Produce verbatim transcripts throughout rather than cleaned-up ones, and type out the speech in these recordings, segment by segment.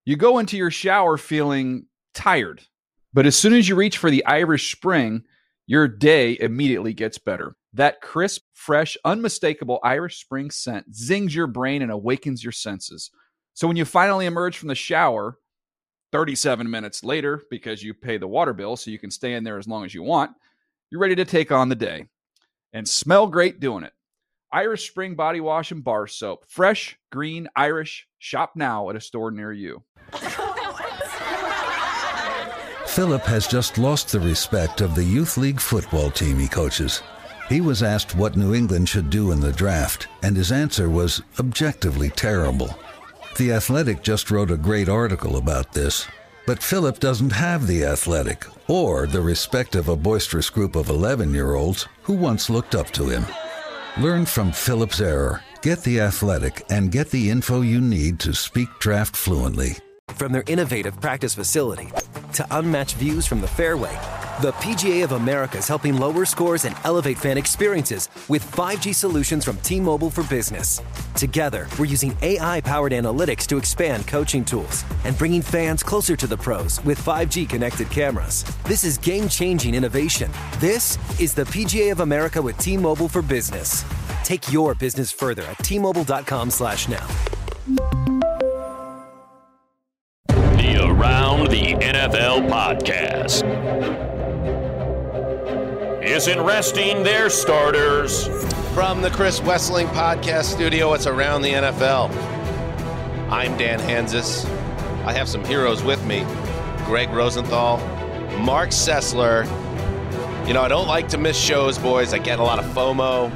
You go into your shower feeling tired, but as soon as you reach for the Irish Spring, your day immediately gets better. That crisp, fresh, unmistakable Irish Spring scent zings your brain and awakens your senses. So when you finally emerge from the shower, thirty-seven minutes later, because you pay the water bill so you can stay in there as long as you want, you're ready to take on the day. And smell great doing it. Irish Spring Body Wash and Bar Soap. Fresh, green, Irish. Shop now at a store near you. Philip has just lost the respect of the youth league football team he coaches. He was asked what New England should do in the draft, and his answer was objectively terrible. The Athletic just wrote a great article about this, but Philip doesn't have the Athletic or the respect of a boisterous group of eleven-year-olds who once looked up to him. Learn from Philip's error, get the Athletic, and get the info you need to speak draft fluently. From their innovative practice facility to unmatched views from the fairway, the P G A of America is helping lower scores and elevate fan experiences with five G solutions from T-Mobile for Business. Together, we're using A I-powered analytics to expand coaching tools and bringing fans closer to the pros with five G connected cameras. This is game-changing innovation. This is the P G A of America with T-Mobile for Business. Take your business further at T-Mobile.com slash now. The Around the N F L podcast. Isn't resting their starters. From the Chris Wesseling podcast studio, it's Around the N F L. I'm Dan Hanzus. I have some heroes with me. Greg Rosenthal, Mark Sessler. You know, I don't like to miss shows, boys. I get a lot of FOMO,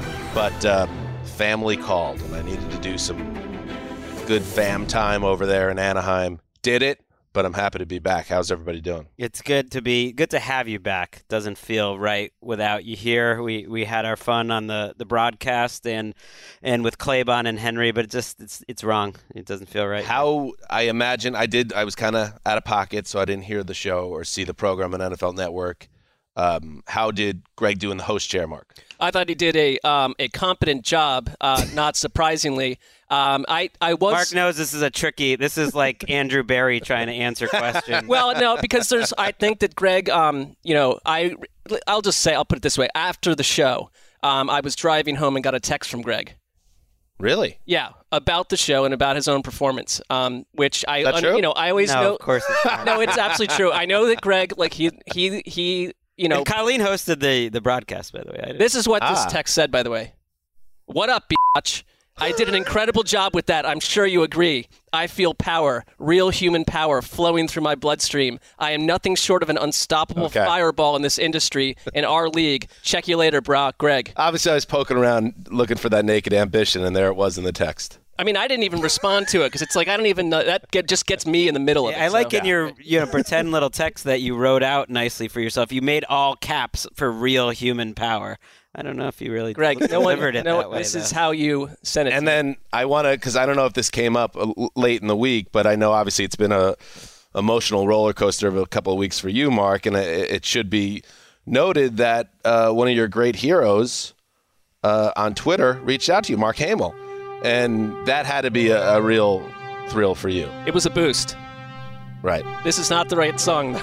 but uh, family called, and I needed to do some good fam time over there in Anaheim. Did it, but I'm happy to be back. How's everybody doing? It's good to be good to have you back. Doesn't feel right without you here. We we had our fun on the, the broadcast and and with Claybon and Henry, but it just it's it's wrong. It doesn't feel right. How I imagine I did. I was kind of out of pocket, so I didn't hear the show or see the program on N F L Network. Um, how did Greg do in the host chair, Mark? I thought he did a um, a competent job. Uh, not surprisingly, um, I I was. Mark knows this is a tricky. This is like Andrew Barry trying to answer questions. Well, no, because there's. I think that Greg. Um, you know, I I'll just say I'll put it this way. After the show, um, I was driving home and got a text from Greg. Really? Yeah, about the show and about his own performance. Um, which I, Is that true? you know, I always no, know. Of course, it's not. No, it's absolutely true. I know that Greg, like he he he. You know, and Colleen hosted the, the broadcast, by the way. I this is what ah. this text said, by the way. What up, bitch? I did an incredible job with that. I'm sure you agree. I feel power, real human power flowing through my bloodstream. I am nothing short of an unstoppable okay. fireball in this industry, in our league. Check you later, brah. Greg. Obviously, I was poking around looking for that naked ambition, and there it was in the text. I mean, I didn't even respond to it because it's like I don't even know. That get, just gets me in the middle of yeah, it. I like so. in your you know pretend little text that you wrote out nicely for yourself. You made all caps for real human power. I don't know if you really Greg, no one, delivered it no, that way. This though. is how you sent it. And then I want to, because I don't know if this came up late in the week, but I know obviously it's been a emotional roller coaster of a couple of weeks for you, Mark, and it, it should be noted that uh, one of your great heroes uh, on Twitter reached out to you, Mark Hamill, and that had to be a, a real thrill for you. It was a boost. Right. This is not the right song,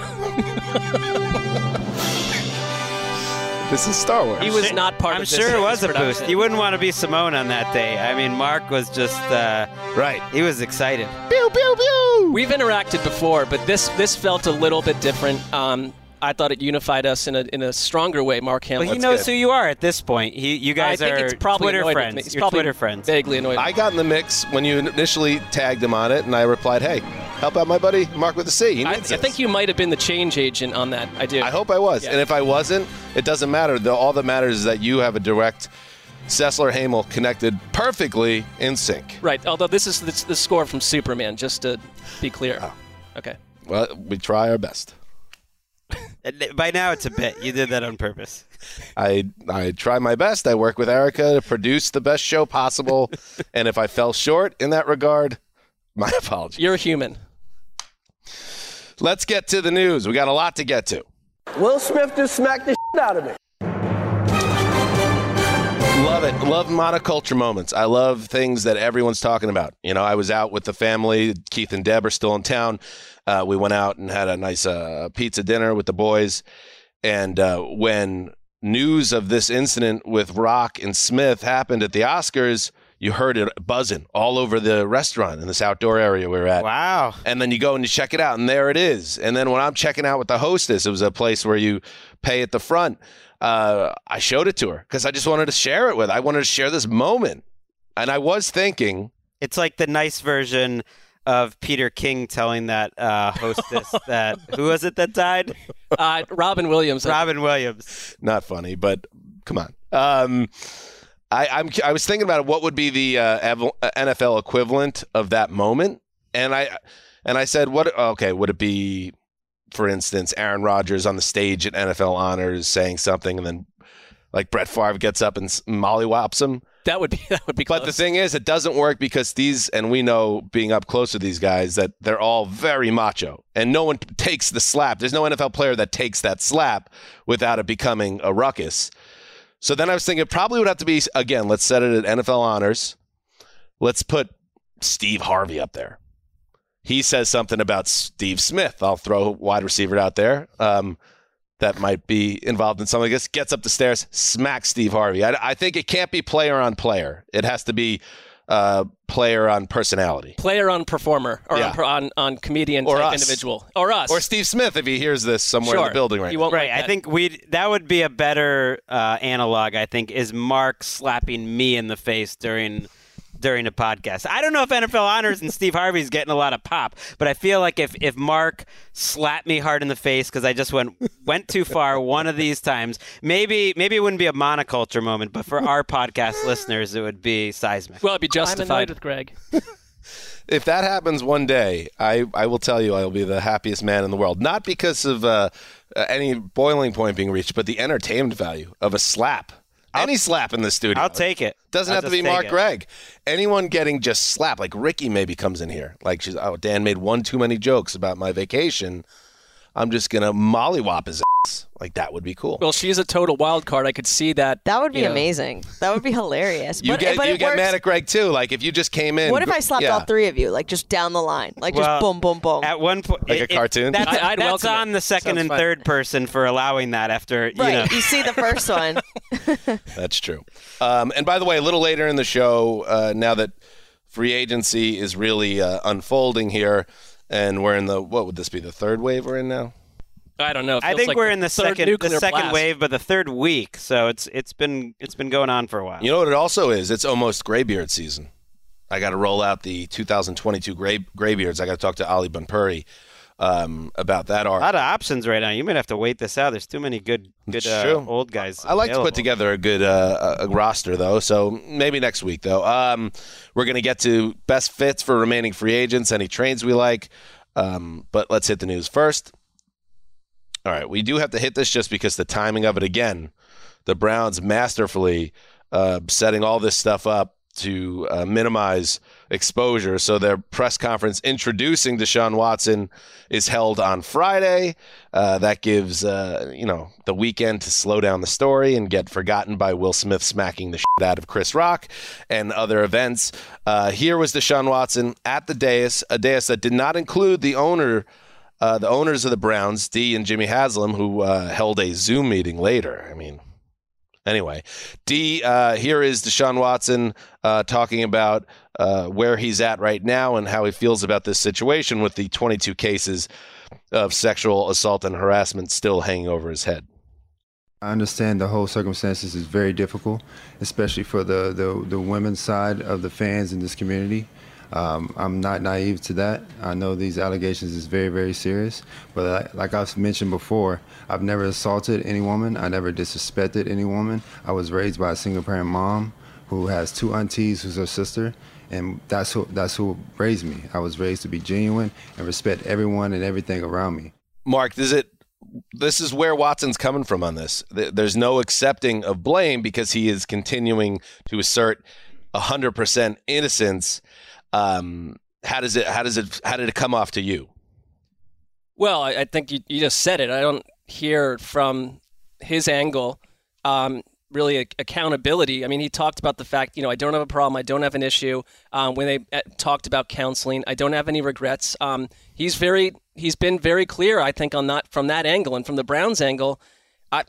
though. This is Star Wars. He was not part I'm of this. sure it was a production. boost. You wouldn't want to be Simone on that day. I mean, Mark was just uh, right. He was excited. Pew pew pew. We've interacted before, but this this felt a little bit different. Um, I thought it unified us in a in a stronger way. Mark Hamill. Well, he knows who you are at this point. He, you guys I think are it's probably Twitter annoyed friends. With me. He's You're probably Twitter friends. Vaguely annoyed. I got in the mix when you initially tagged him on it, and I replied, "Hey, help out my buddy Mark with a C. He I, needs I this." think you might have been the change agent on that. I do. I hope I was, Yeah. and if I wasn't, it doesn't matter. The, all that matters is that you have a direct Sessler Hamill connected perfectly in sync. Right. Although this is the, the score from Superman, just to be clear. Oh. Okay. Well, we try our best. By now, it's a bit. You did that on purpose. I I try my best. I work with Erica to produce the best show possible, and if I fell short in that regard, my apologies. You're a human. Let's get to the news. We got a lot to get to. Will Smith just smacked the shit out of me. Love it. Love monoculture moments. I love things that everyone's talking about. You know, I was out with the family. Keith and Deb are still in town. Uh, we went out and had a nice uh, pizza dinner with the boys. And uh, when news of this incident with Rock and Smith happened at the Oscars, you heard it buzzing all over the restaurant in this outdoor area we were at. Wow. And then you go and you check it out, and there it is. And then when I'm checking out with the hostess, it was a place where you pay at the front. Uh, I showed it to her because I just wanted to share it with her. I wanted to share this moment. And I was thinking. It's like the nice version of Peter King telling that uh, hostess that, who was it that died? Uh, Robin Williams. Robin Williams. Not funny, but come on. Um, I, I'm, I was thinking about what would be the uh, N F L equivalent of that moment. And I, and I said, what, okay, would it be, for instance, Aaron Rodgers on the stage at N F L Honors saying something, and then like Brett Favre gets up and mollywops him? That would be that would be close. But the thing is, it doesn't work because these, and we know being up close to these guys, that they're all very macho, and no one takes the slap. There's no N F L player that takes that slap without it becoming a ruckus. So then I was thinking it probably would have to be, again, let's set it at N F L Honors. Let's put Steve Harvey up there. He says something about Steve Smith. I'll throw a wide receiver out there um, that might be involved in something like this. Gets up the stairs, smacks Steve Harvey. I, I think it can't be player on player. It has to be uh, player on personality. Player on performer, or Yeah. on, on on comedian Or type us. individual. Or us. Or Steve Smith if he hears this somewhere Sure. in the building right You now. won't Right. like I that. think we that would be a better uh, analog, I think, is Mark slapping me in the face during during a podcast. I don't know if N F L Honors and Steve Harvey's getting a lot of pop, but I feel like if, if Mark slapped me hard in the face because I just went went too far one of these times, maybe maybe it wouldn't be a monoculture moment, but for our podcast listeners, it would be seismic. Well, it'd be I'm annoyed justified. with Greg. If that happens one day, I, I will tell you I will be the happiest man in the world. Not because of uh, uh, any boiling point being reached, but the entertainment value of a slap. Any slap in the studio. I'll take it. Doesn't I'll have to just be take Mark it. Gregg. Anyone getting just slapped, like Ricky maybe comes in here. Like, she's, oh, Dan made one too many jokes about my vacation. I'm just going to mollywop his ass. Like, that would be cool. Well, she's a total wild card. I could see that. That would be you know. amazing. That would be hilarious. you but, get, but you it get works. mad at Greg, too. Like, if you just came in. What if I slapped yeah. all three of you, like just down the line, like Well, just boom, boom, boom? At one point, Like a cartoon? That's, I- I'd that's welcome it. on the second Sounds and fun. third person for allowing that. After you right, know, you see the first one. That's true. Um, and by the way, a little later in the show, uh, now that free agency is really uh, unfolding here, and we're in the, what would this be, the third wave we're in now? I don't know. It I feels think like we're in the third second the nuclear second blast. wave, but the third week. So it's it's been it's been going on for a while. You know what it also is? It's almost graybeard season. I got to roll out the two thousand twenty-two gray graybeards. I got to talk to Ali Bunpuri um, about that a art. lot of options right now. You might have to wait this out. There's too many good good It's uh, true. old guys. I like to available. put together a good uh, a roster, though, so maybe next week, though. Um, we're going to get to best fits for remaining free agents, any trades we like, um, but let's hit the news first. All right, we do have to hit this just because the timing of it, again, the Browns masterfully uh, setting all this stuff up to uh, minimize exposure. So their press conference introducing Deshaun Watson is held on Friday. Uh, that gives, uh, you know, the weekend to slow down the story and get forgotten by Will Smith smacking the shit out of Chris Rock and other events. Uh, here was Deshaun Watson at the dais, a dais that did not include the owner Uh, the owners of the Browns, Dee and Jimmy Haslam, who uh, held a Zoom meeting later. I mean, anyway, Dee, uh, here is Deshaun Watson uh, talking about uh, where he's at right now and how he feels about this situation with the twenty-two cases of sexual assault and harassment still hanging over his head. I understand the whole circumstances is very difficult, especially for the, the, the women's side of the fans in this community. Um, I'm not naive to that. I know these allegations is very, very serious. But like, like I've mentioned before, I've never assaulted any woman. I never disrespected any woman. I was raised by a single-parent mom who has two aunties who's her sister, and that's who that's who raised me. I was raised to be genuine and respect everyone and everything around me. Mark, does it? This is where Watson's coming from on this. There's no accepting of blame because he is continuing to assert one hundred percent innocence. Um, how does it? How does it? How did it come off to you? Well, I, I think you, you just said it. I don't hear from his angle. Um, really a- accountability. I mean, he talked about the fact, you know, I don't have a problem, I don't have an issue. Um, when they uh, talked about counseling, I don't have any regrets. Um, he's very, he's been very clear, I think, on that from that angle and from the Browns angle. I,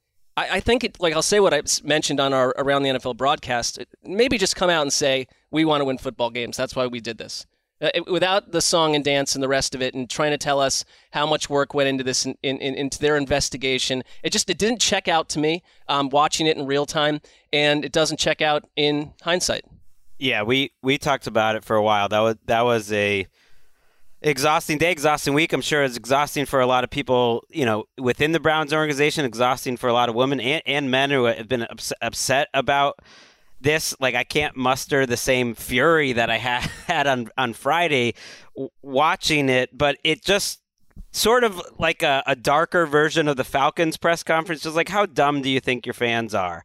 I, I think it, like I'll say what I mentioned on our Around the N F L broadcast. Maybe just come out and say we want to win football games. That's why we did this. Uh, it, without the song and dance and the rest of it, and trying to tell us how much work went into this, in, in, into their investigation, it just it didn't check out to me. Um, watching it in real time, and it doesn't check out in hindsight. Yeah, we, we talked about it for a while. That was that was a exhausting day, exhausting week. I'm sure it's exhausting for a lot of people, you know, within the Browns organization. Exhausting for a lot of women and, and men who have been ups- upset about this. Like, I can't muster the same fury that I had, had on, on Friday w- watching it, but it just sort of like a, a darker version of the Falcons press conference. Just like, how dumb do you think your fans are?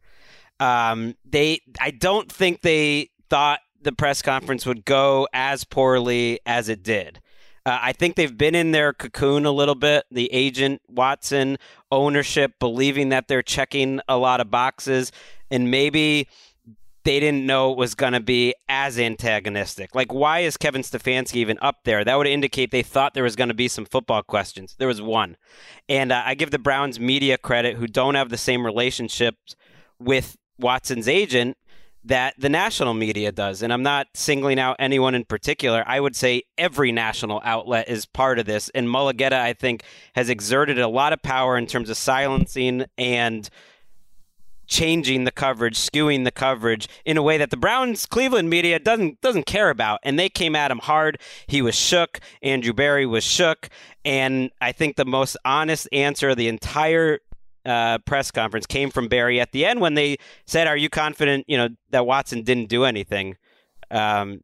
Um, they, I don't think they thought the press conference would go as poorly as it did. Uh, I think they've been in their cocoon a little bit. The agent, Watson, ownership, believing that they're checking a lot of boxes, and maybe they didn't know it was going to be as antagonistic. Like, why is Kevin Stefanski even up there? That would indicate they thought there was going to be some football questions. There was one. And uh, I give the Browns media credit, who don't have the same relationships with Watson's agent that the national media does. And I'm not singling out anyone in particular. I would say every national outlet is part of this. And Mulugeta, I think, has exerted a lot of power in terms of silencing and changing the coverage, skewing the coverage in a way that the Browns Cleveland media doesn't doesn't care about. And they came at him hard. He was shook. Andrew Berry was shook. And I think the most honest answer of the entire uh, press conference came from Berry at the end when they said, "Are you confident, you know, that Watson didn't do anything?" Um,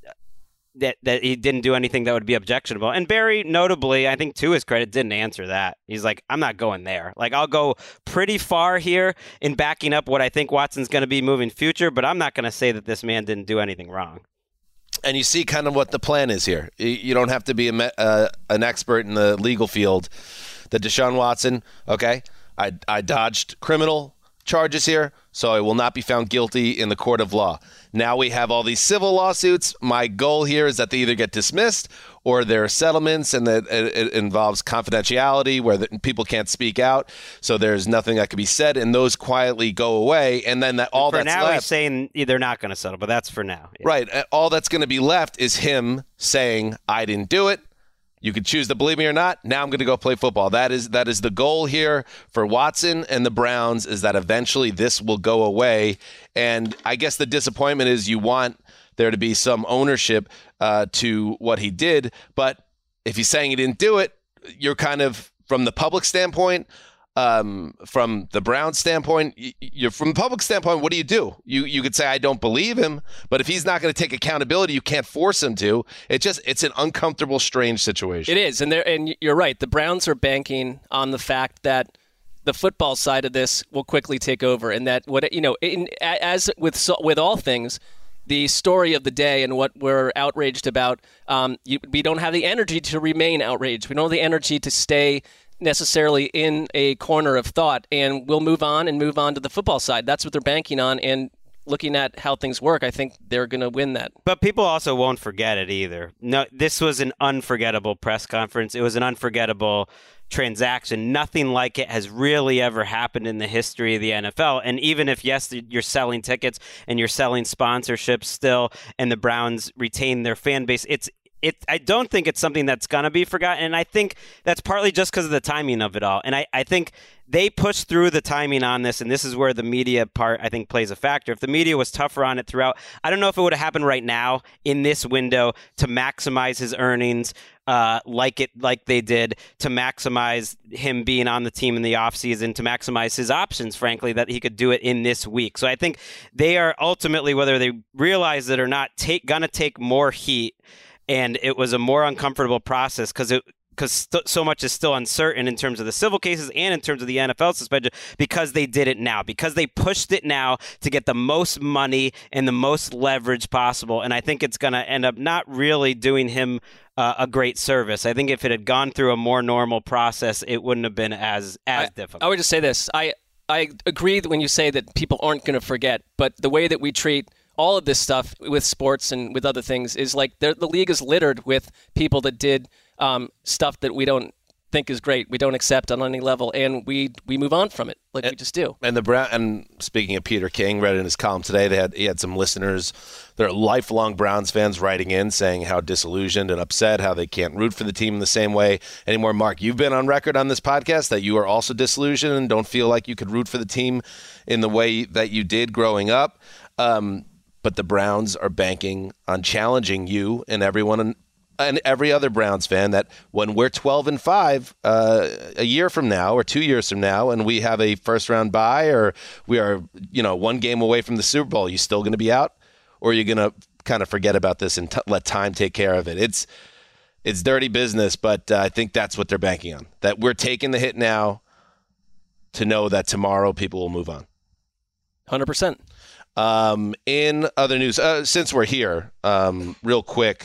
that that he didn't do anything that would be objectionable. And Berry, notably, I think to his credit, didn't answer that. He's like, I'm not going there. Like, I'll go pretty far here in backing up what I think Watson's going to be moving future, but I'm not going to say that this man didn't do anything wrong. And you see kind of what the plan is here. You don't have to be a me- uh, an expert in the legal field. The Deshaun Watson, okay, I, I dodged criminal charges here, so I will not be found guilty in the court of law. Now we have all these civil lawsuits. My goal here is that they either get dismissed or there are settlements, and that it involves confidentiality where the, people can't speak out, so there's nothing that can be said, and those quietly go away. And then that all for that's now, left, he's saying they're not going to settle, but that's for now. Yeah. Right. All that's going to be left is him saying, I didn't do it. You could choose to believe me or not. Now I'm going to go play football. That is that is the goal here for Watson and the Browns, is that eventually this will go away. And I guess the disappointment is you want there to be some ownership uh, to what he did. But if he's saying he didn't do it, you're kind of, from the public standpoint, um, from the Browns standpoint, you're from the public standpoint, what do you do? You you could say, I don't believe him, but if he's not going to take accountability, you can't force him to. It just, it's an uncomfortable, strange situation. It is. And there, and you're right. The Browns are banking on the fact that the football side of this will quickly take over, and that what, you know, in, as with, with all things, the story of the day and what we're outraged about, um, you, we don't have the energy to remain outraged. We don't have the energy to stay necessarily in a corner of thought, and we'll move on and move on to the football side. That's what they're banking on, and looking at how things work, I think they're going to win that. But people also won't forget it either. No, this was an unforgettable press conference. It was an unforgettable transaction. Nothing like it has really ever happened in the history of the N F L. And even if, yes, you're selling tickets and you're selling sponsorships still, and the Browns retain their fan base, it's It, I don't think it's something that's going to be forgotten, and I think that's partly just because of the timing of it all. And I, I think they pushed through the timing on this, and this is where the media part, I think, plays a factor. If the media was tougher on it throughout, I don't know if it would have happened right now in this window to maximize his earnings uh, like it like they did, to maximize him being on the team in the offseason, to maximize his options, frankly, that he could do it in this week. So I think they are ultimately, whether they realize it or not, take, going to take more heat. And it was a more uncomfortable process because it because st- so much is still uncertain in terms of the civil cases and in terms of the N F L suspension, because they did it now, because they pushed it now to get the most money and the most leverage possible. And I think it's going to end up not really doing him uh, a great service. I think if it had gone through a more normal process, it wouldn't have been as as I, difficult. I would just say this. I I agree that when you say that people aren't going to forget, but the way that we treat all of this stuff with sports and with other things is like the league is littered with people that did um, stuff that we don't think is great, we don't accept on any level, and we we move on from it like and, we just do. And the Brown, and speaking of Peter King, read in his column today, they had he had some listeners, they're lifelong Browns fans writing in saying how disillusioned and upset, how they can't root for the team in the same way anymore. Mark, you've been on record on this podcast that you are also disillusioned and don't feel like you could root for the team in the way that you did growing up. Um, but the Browns are banking on challenging you and everyone in, and every other Browns fan that when we're twelve and five uh, a year from now or two years from now and we have a first round bye or we are, you know, one game away from the Super Bowl, you still going to be out, or are you going to kind of forget about this and t- let time take care of it? It's it's dirty business, but uh, I think that's what they're banking on, that we're taking the hit now to know that tomorrow people will move on. one hundred percent. Um, in other news, uh, since we're here, um, real quick,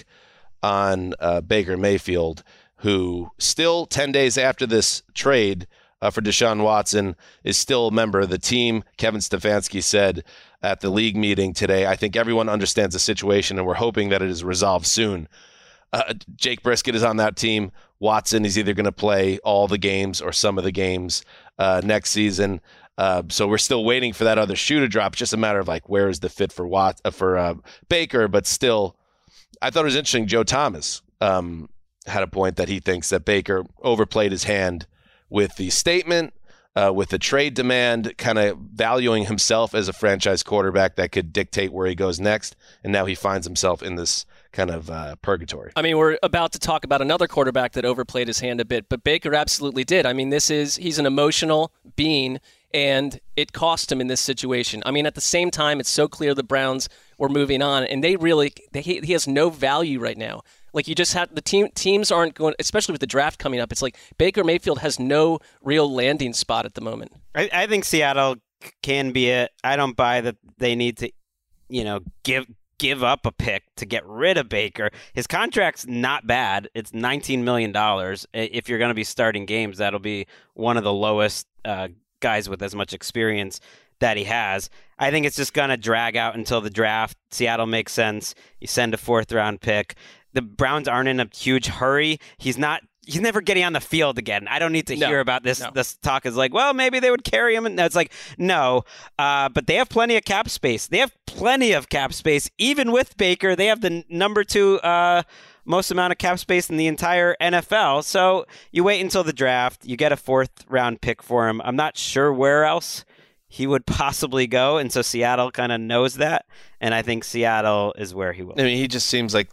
on uh, Baker Mayfield, who still ten days after this trade uh, for Deshaun Watson is still a member of the team. Kevin Stefanski said at the league meeting today, I think everyone understands the situation and we're hoping that it is resolved soon. Uh, Jake Brisket is on that team. Watson is either going to play all the games or some of the games uh, next season. Uh, so we're still waiting for that other shoe to drop. It's just a matter of like, where is the fit for Wat- uh, for uh, Baker, but still, I thought it was interesting. Joe Thomas um, had a point that he thinks that Baker overplayed his hand with the statement, uh, with the trade demand, kind of valuing himself as a franchise quarterback that could dictate where he goes next. And now he finds himself in this kind of uh, purgatory. I mean, we're about to talk about another quarterback that overplayed his hand a bit, but Baker absolutely did. I mean, this is he's an emotional being, and it cost him in this situation. I mean, at the same time, it's so clear the Browns were moving on, and they really they, he has no value right now. Like, you just have the team teams aren't going, especially with the draft coming up. It's like Baker Mayfield has no real landing spot at the moment. I, I think Seattle can be it. I don't buy that they need to, you know, give give up a pick to get rid of Baker. His contract's not bad. It's nineteen million dollars. If you're going to be starting games, that'll be one of the lowest uh, guys with as much experience that he has. I think it's just going to drag out until the draft. Seattle makes sense. You send a fourth round pick. The Browns aren't in a huge hurry. He's not. He's never getting on the field again. I don't need to no, hear about this. No. This talk is like, well, maybe they would carry him. And it's like, no. Uh, but they have plenty of cap space. They have plenty of cap space. Even with Baker, they have the n- number two uh, most amount of cap space in the entire N F L. So you wait until the draft. You get a fourth round pick for him. I'm not sure where else he would possibly go. And so Seattle kind of knows that. And I think Seattle is where he will. I mean, he just seems like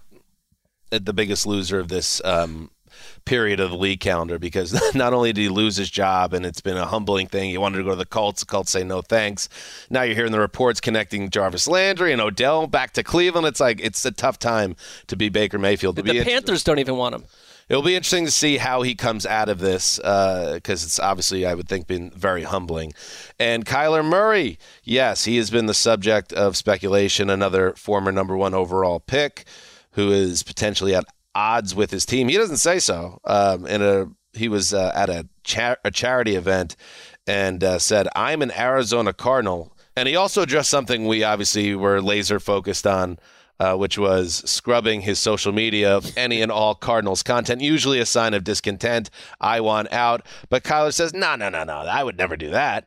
the biggest loser of this um, period of the league calendar, because not only did he lose his job, and it's been a humbling thing, he wanted to go to the Colts, the Colts say no thanks. Now you're hearing the reports connecting Jarvis Landry and Odell back to Cleveland. It's like, it's a tough time to be Baker Mayfield. The Panthers don't even want him. It'll be interesting to see how he comes out of this, because uh, it's obviously, I would think, been very humbling. And Kyler Murray, yes, he has been the subject of speculation, another former number one overall pick who is potentially at odds with his team. He doesn't say so. Um, in a he was uh, at a, cha- a charity event and uh, said, "I'm an Arizona Cardinal." And he also addressed something we obviously were laser focused on, uh, which was scrubbing his social media of any and all Cardinals content, usually a sign of discontent. I want out. But Kyler says, no, no, no, no, I would never do that.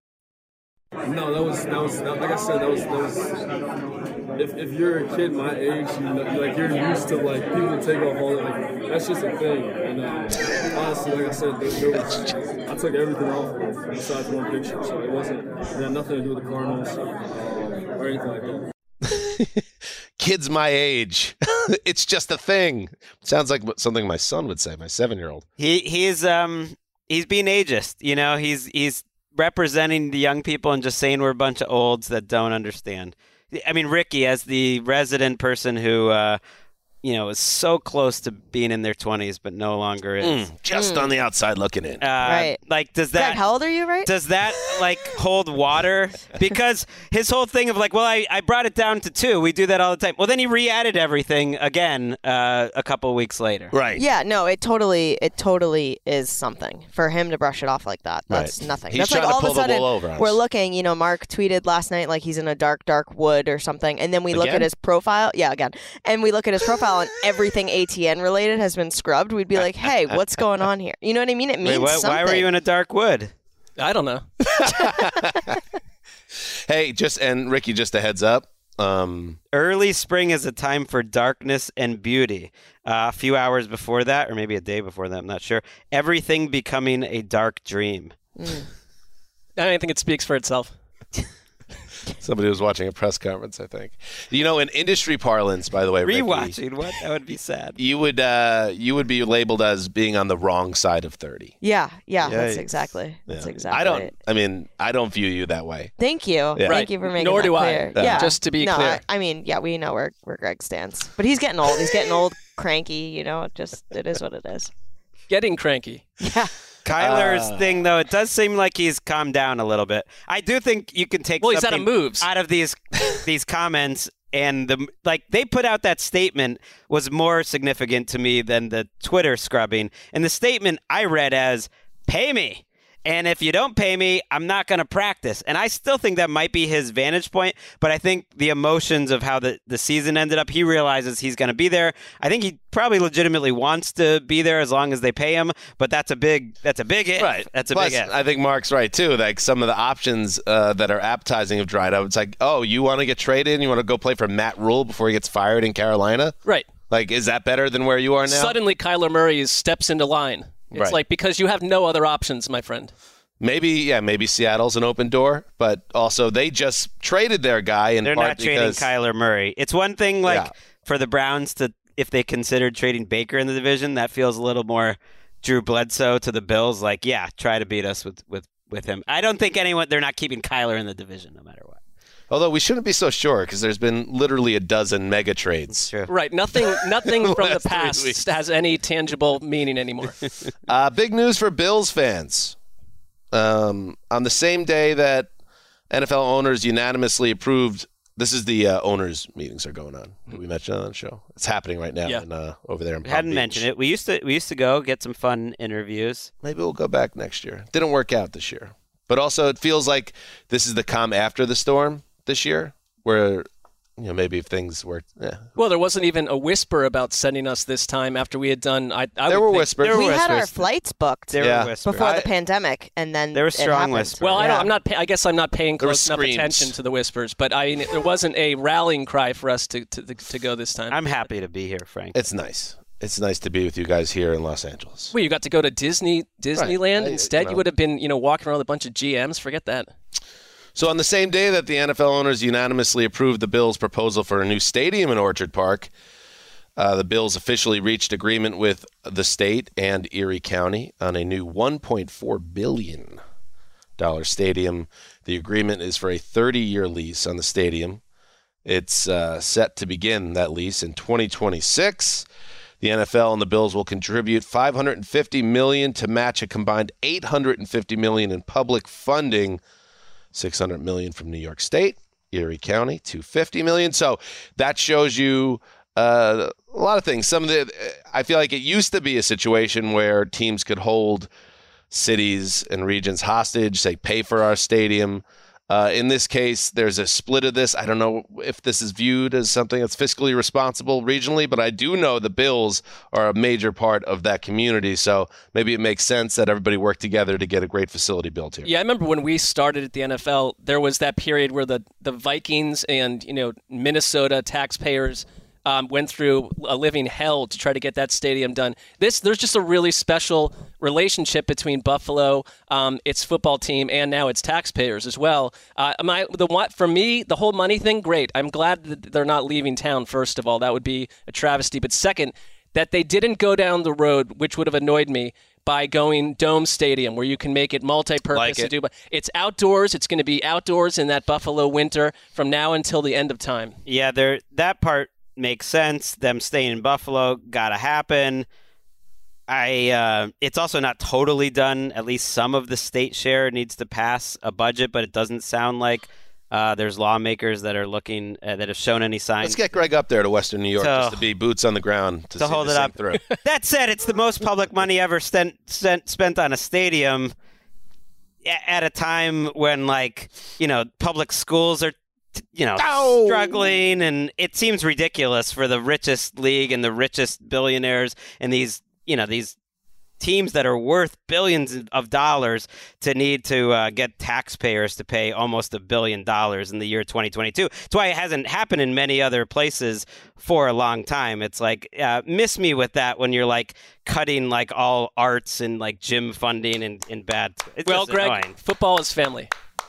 No, that was, that was that, like I said, that was, that was if, if you're a kid my age, you know, like, you're used to, like, people take off all that, like, that's just a thing. And uh, honestly, like I said, there, there was, I took everything off of it besides one picture, so it wasn't, it had nothing to do with the Cardinals uh, or anything like that. Kids my age. It's just a thing. Sounds like something my son would say, my seven-year-old. He he's um he's being ageist, you know. He's he's representing the young people and just saying we're a bunch of olds that don't understand. I mean, Ricky, as the resident person who uh, you know, is so close to being in their twenties, but no longer is. Mm, just mm. on the outside looking in. Uh, right. Like, does that... Greg, how old are you, right? Does that, like, hold water? Because his whole thing of, like, well, I, I brought it down to two. We do that all the time. Well, then he re-added everything again uh, a couple weeks later. Right. Yeah, no, it totally it totally is something. For him to brush it off like that, that's right. nothing. He's that's like all of a sudden, we're looking, you know, Mark tweeted last night like he's in a dark, dark wood or something, and then we again? look at his profile. Yeah, again. And we look at his profile and everything A T N related has been scrubbed. We'd be like, hey, what's going on here? You know what I mean? It means Wait, why, something. Why were you in a dark wood? I don't know. Hey, just and Ricky, just a heads up. Um, Early spring is a time for darkness and beauty. Uh, a few hours before that, or maybe a day before that, I'm not sure. Everything becoming a dark dream. Mm. I think it speaks for itself. Somebody was watching a press conference, I think. You know, in industry parlance, by the way, rewatching Ricky, what? That would be sad. You would uh, you would be labeled as being on the wrong side of thirty. Yeah, yeah, yeah that's exactly. Yeah. That's exactly. I don't. It. I mean, I don't view you that way. Thank you. Yeah. Thank Right. you for making Nor that do clear. I. Yeah. Just to be no, clear. I, I mean, yeah, we know where where Greg stands, but he's getting old. He's getting old, cranky. You know, it just it is what it is. Getting cranky. Yeah. Kyler's Uh, thing, though, it does seem like he's calmed down a little bit. I do think you can take Well, he's out something of moves. out of these these comments, and the like they put out that statement was more significant to me than the Twitter scrubbing. And the statement I read as, pay me. And if you don't pay me, I'm not going to practice. And I still think that might be his vantage point. But I think the emotions of how the, the season ended up, he realizes he's going to be there. I think he probably legitimately wants to be there as long as they pay him. But that's a big that's a big if. Right. That's a Plus, big if. I think Mark's right, too. Like, some of the options uh, that are appetizing have dried up. It's like, oh, you want to get traded and you want to go play for Matt Rule before he gets fired in Carolina? Right. Like, is that better than where you are now? Suddenly, Kyler Murray steps into line. It's Right. like, because you have no other options, my friend. Maybe, yeah, maybe Seattle's an open door, but also they just traded their guy in They're part not trading because Kyler Murray. It's one thing, like, Yeah. for the Browns to, if they considered trading Baker in the division, that feels a little more Drew Bledsoe to the Bills. Like, yeah, try to beat us with, with, with him. I don't think anyone, they're not keeping Kyler in the division no matter what. Although we shouldn't be so sure because there's been literally a dozen mega trades. True. Right. Nothing Nothing from the Last three past weeks. has any tangible meaning anymore. Uh, big news for Bills fans. Um, on the same day that N F L owners unanimously approved, this is the uh, owners meetings are going on. Did we mention that on the show? It's happening right now Yeah. in, uh, over there in We Palm hadn't Beach. mentioned it. We used to we used to go get some fun interviews. Maybe we'll go back next year. Didn't work out this year. But also it feels like this is the calm after the storm this year where, you know, maybe if things were, yeah. Well, there wasn't even a whisper about sending us this time after we had done. I, I There would were think- whispers. There were We had our whispers. flights booked There Yeah. were whispers. before I- the pandemic, and then There were it strong happened. whispers. Well, I don't, Yeah. I'm not. Pay, I guess I'm not paying There were close enough screams. attention to the whispers, but I there wasn't a rallying cry for us to to, to go this time. I'm happy to be here, Frank. It's nice. It's nice to be with you guys here in Los Angeles. Well, you got to go to Disney Disneyland Right. instead. Well- You would have been, you know, walking around with a bunch of G Ms. Forget that. So on the same day that the N F L owners unanimously approved the Bills' proposal for a new stadium in Orchard Park, uh, the Bills officially reached agreement with the state and Erie County on a new one point four billion dollars stadium. The agreement is for a thirty-year lease on the stadium. It's uh, set to begin that lease in twenty twenty-six. The N F L and the Bills will contribute five hundred fifty million dollars to match a combined eight hundred fifty million dollars in public funding. six hundred million dollars from New York State, Erie County, two hundred fifty million dollars. So that shows you uh, a lot of things. Some of the, I feel like it used to be a situation where teams could hold cities and regions hostage, say, pay for our stadium. Uh, in this case, there's a split of this. I don't know if this is viewed as something that's fiscally responsible regionally, but I do know the Bills are a major part of that community. So maybe it makes sense that everybody work together to get a great facility built here. Yeah, I remember when we started at the N F L, there was that period where the, the Vikings and, you know, Minnesota taxpayers um, went through a living hell to try to get that stadium done. This there's just a really special relationship between Buffalo, um, its football team, and now its taxpayers as well. Uh, my the what for me, the whole money thing, great. I'm glad that they're not leaving town. First of all, that would be a travesty. But second, that they didn't go down the road, which would have annoyed me, by going Dome Stadium, where you can make it multi-purpose. Like to it. do, but it's outdoors. It's going to be outdoors in that Buffalo winter from now until the end of time. Yeah, there that part makes sense. Them staying in Buffalo, gotta happen. I. Uh, it's also not totally done. At least some of the state share needs to pass a budget, but it doesn't sound like uh, there's lawmakers that are looking uh, that have shown any signs. Let's get Greg up there to Western New York So- just to be boots on the ground to, to see hold this it thing up. through. That said, it's the most public money ever spent spent on a stadium a- at a time when, like, you know, public schools are, t- you know, Ow! struggling, and it seems ridiculous for the richest league and the richest billionaires and these, you know, these teams that are worth billions of dollars to need to uh, get taxpayers to pay almost a billion dollars in the year twenty twenty-two. That's why it hasn't happened in many other places for a long time. It's like, uh, miss me with that when you're like cutting like all arts and like gym funding and, and bad. It's Well, just Greg, annoying. football is family.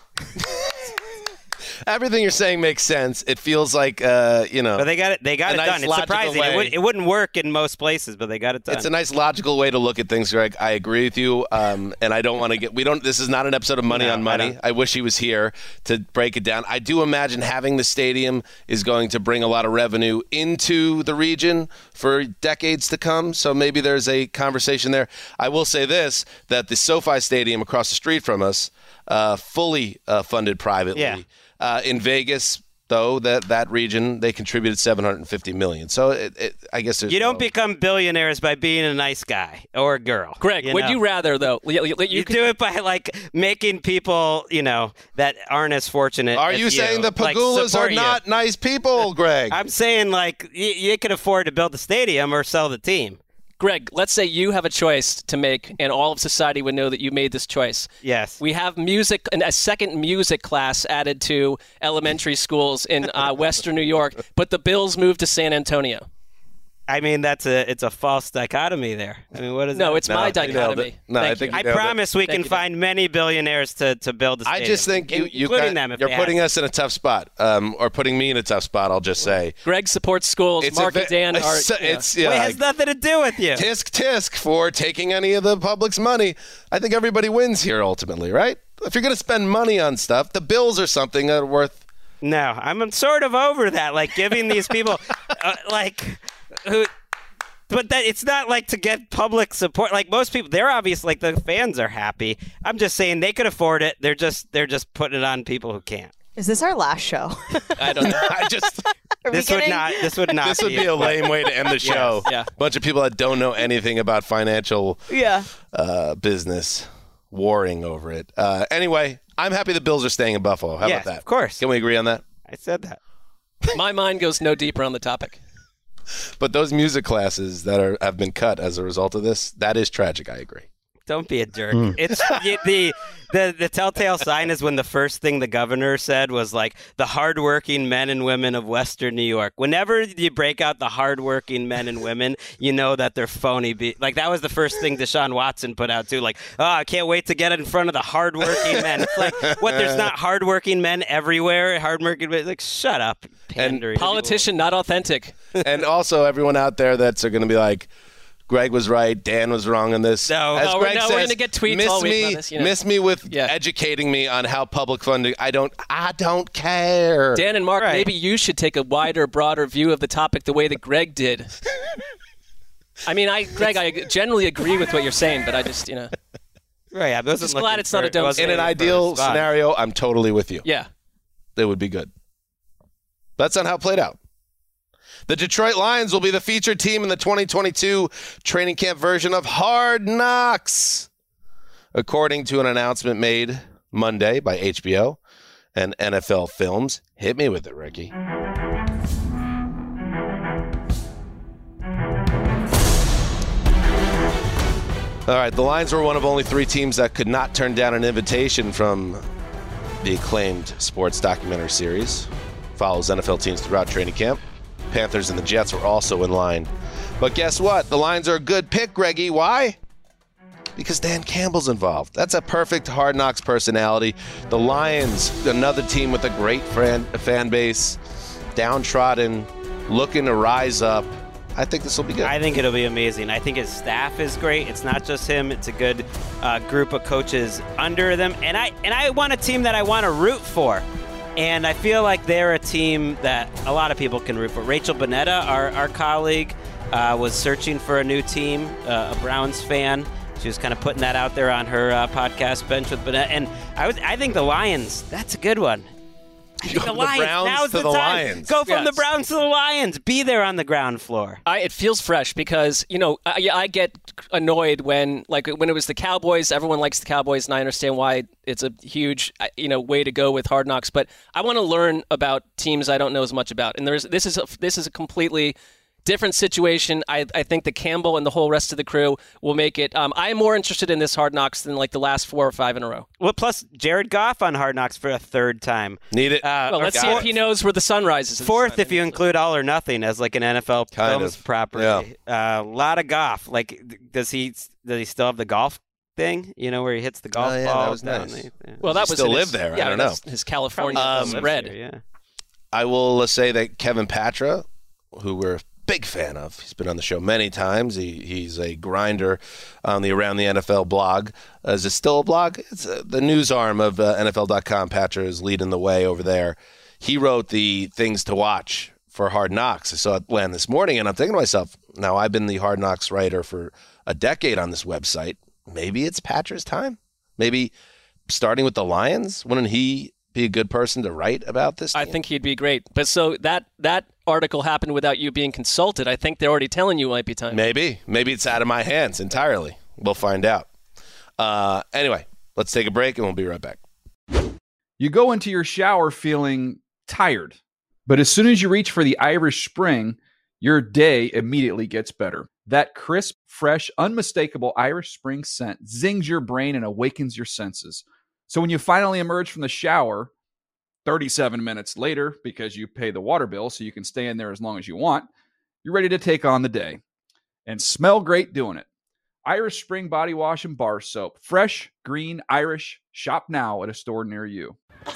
Everything you're saying makes sense. It feels like, uh, you know. But they got it. They got a it nice done. It's logical surprising. It, way. would, it wouldn't work in most places, but they got it done. It's a nice logical way to look at things, Greg. I agree with you, um, and I don't want to get. We don't. This is not an episode of Money No, on I Money. don't. I, wish he was here to break it down. I do imagine having the stadium is going to bring a lot of revenue into the region for decades to come. So maybe there's a conversation there. I will say this: that the SoFi Stadium across the street from us, uh, fully uh, funded privately. Yeah. Uh, in Vegas, though, that that region, they contributed seven hundred fifty million dollars. So it, it, I guess there's you don't no- become billionaires by being a nice guy or a girl. Greg, you would know? you rather, though? You, you, You, you could- do it by like making people, you know, that aren't as fortunate. Are as you saying the like, Pagulas are support you. not nice people, Greg? I'm saying like you, you could afford to build the stadium or sell the team. Greg, let's say you have a choice to make, and all of society would know that you made this choice. Yes. We have music, and a second music class added to elementary schools in uh, Western New York, but the Bills moved to San Antonio. I mean, that's a it's a false dichotomy there. I mean, what is No, that? it's my you nailed dichotomy. it. No, I Thank think you. I you nailed it. promise we Thank can you, find many billionaires to, to build a I stadium. just think you, you including kind- them if you're they putting have. us in a tough spot, um, or putting me in a tough spot. I'll just say Greg supports schools. it's Mark a, and Dan are. it's, yeah. it's yeah, Well, it has nothing to do with you. tisk tisk for taking any of the public's money. I think everybody wins here ultimately, right? If you're going to spend money on stuff, the bills are something that are worth. No, I'm sort of over that. Like giving these people, uh, like, who. But that it's not like to get public support. Like most people, they're obvious. Like the fans are happy. I'm just saying they could afford it. They're just they're just putting it on people who can't. Is this our last show? I don't know. I just Are we This would getting- not. This would not. this would be a lame way to end the show. yeah. Bunch of people that don't know anything about financial Yeah. uh, business warring over it. Uh, anyway, I'm happy the Bills are staying in Buffalo. How Yes, about that? of course. Can we agree on that? I said that. My mind goes no deeper on the topic. But those music classes that are have been cut as a result of this, that is tragic. I agree. Don't be a jerk. It's the, the the the telltale sign is when the first thing the governor said was like the hardworking men and women of Western New York. Whenever you break out the hardworking men and women, you know that they're phony. Be- like that was the first thing Deshaun Watson put out too. Like, oh, I can't wait to get in front of the hardworking men. It's like what? There's not hardworking men everywhere. Hardworking men. Like, shut up, pandering. Politician, not authentic. And also, everyone out there that's going to be like, Greg was right, Dan was wrong on this. No. As No, we're- Greg no, we're says, gonna get tweets miss all week me, about this, you know. miss me with Yeah. educating me on how public funding. I don't. I don't care. Dan and Mark, Right. maybe you should take a wider, broader view of the topic the way that Greg did. I mean, I, Greg, I generally agree with what you're saying, but I just, you know, Right. I wasn't Just glad looking it's not for- a don't wasn't In an looking for a ideal response. scenario, I'm totally with you. yeah. It would be good. That's not how it played out. The Detroit Lions will be the featured team in the twenty twenty-two training camp version of Hard Knocks, according to an announcement made Monday by H B O and N F L Films. Hit me with it, Ricky. All right, the Lions were one of only three teams that could not turn down an invitation from the acclaimed sports documentary series. Follows N F L teams throughout training camp. Panthers and the Jets were also in line. But guess what? The Lions are a good pick, Greggy. Why? Because Dan Campbell's involved. That's a perfect Hard Knocks personality. The Lions, another team with a great fan, fan base, downtrodden, looking to rise up. I think this will be good. I think it'll be amazing. I think his staff is great. It's not just him. It's a good uh, group of coaches under them. And I and I want a team that I want to root for. And I feel like they're a team that a lot of people can root for. Rachel Bonetta, our, our colleague, uh, was searching for a new team, uh, a Browns fan. She was kind of putting that out there on her uh, podcast, Bench with Bonetta. And I, was, I think the Lions, that's a good one. I think the, the Lions. Browns Now's to the the time. Lions. Go from Yes. the Browns to the Lions. Be there on the ground floor. I, it feels fresh because, you know, I, I get annoyed when, like, when it was the Cowboys, everyone likes the Cowboys, and I understand why it's a huge, you know, way to go with Hard Knocks. But I want to learn about teams I don't know as much about. And there's this is a, this is a completely different situation. I, I think that Campbell and the whole rest of the crew will make it. Um, I'm more interested in this Hard Knocks than, like, the last four or five in a row. Well, plus Jared Goff on Hard Knocks for a third time. Need it. Uh, Well, let's see fourth, if he knows where the sun rises. Fourth, if you include All or Nothing as like an N F L Kind films of, property. A uh, lot of Goff. Like, does he does he still have the golf thing? You know, where he hits the golf Oh, yeah, ball? that was down nice. the- yeah. Well, that Does he was still in live his- there? I Yeah, don't know. that's his California Um, spread. Here, yeah. I will uh, say that Kevin Patra, who we're a big fan of, he's been on the show many times. He He's a grinder on the Around the N F L blog. Uh, is it still a blog? It's uh, the news arm of uh, N F L dot com. Patra is leading the way over there. He wrote the things to watch for Hard Knocks. I saw it land this morning, and I'm thinking to myself, now I've been the Hard Knocks writer for a decade on this website. Maybe it's Patra's time. Maybe starting with the Lions. Wouldn't he be a good person to write about this I team? think he'd be great. But so that that article happened without you being consulted. I think they're already telling you it might be time. Maybe. Maybe it's out of my hands entirely. We'll find out. Uh, anyway, let's take a break and we'll be right back. You go into your shower feeling tired, but as soon as you reach for the Irish Spring, your day immediately gets better. That crisp, fresh, unmistakable Irish Spring scent zings your brain and awakens your senses. So when you finally emerge from the shower, thirty-seven minutes later, because you pay the water bill so you can stay in there as long as you want, you're ready to take on the day. And smell great doing it. Irish Spring Body Wash and Bar Soap. Fresh, green, Irish. Shop now at a store near you.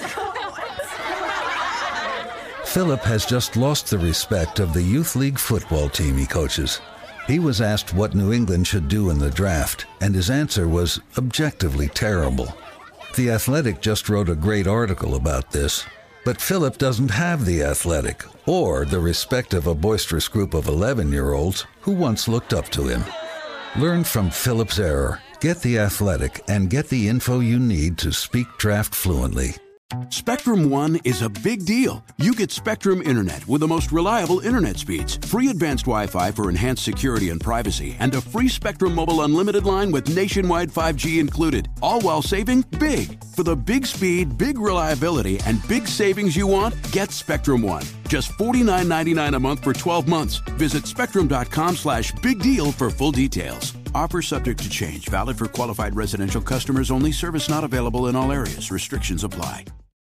Philip has just lost the respect of the youth league football team he coaches. He was asked what New England should do in the draft, and his answer was objectively terrible. The Athletic just wrote a great article about this, but Philip doesn't have the Athletic or the respect of a boisterous group of eleven-year-olds who once looked up to him. Learn from Philip's error, get the Athletic, and get the info you need to speak draft fluently. Spectrum One is a big deal. You get Spectrum Internet with the most reliable internet speeds, free advanced Wi-Fi for enhanced security and privacy, and a free Spectrum Mobile Unlimited line with nationwide five G included, all while saving big. For the big speed, big reliability, and big savings you want, get Spectrum One. Just forty-nine ninety-nine a month for twelve months. Visit spectrum.com slash big deal for full details. Offer subject to change. Valid for qualified residential customers only. Service not available in all areas. Restrictions apply.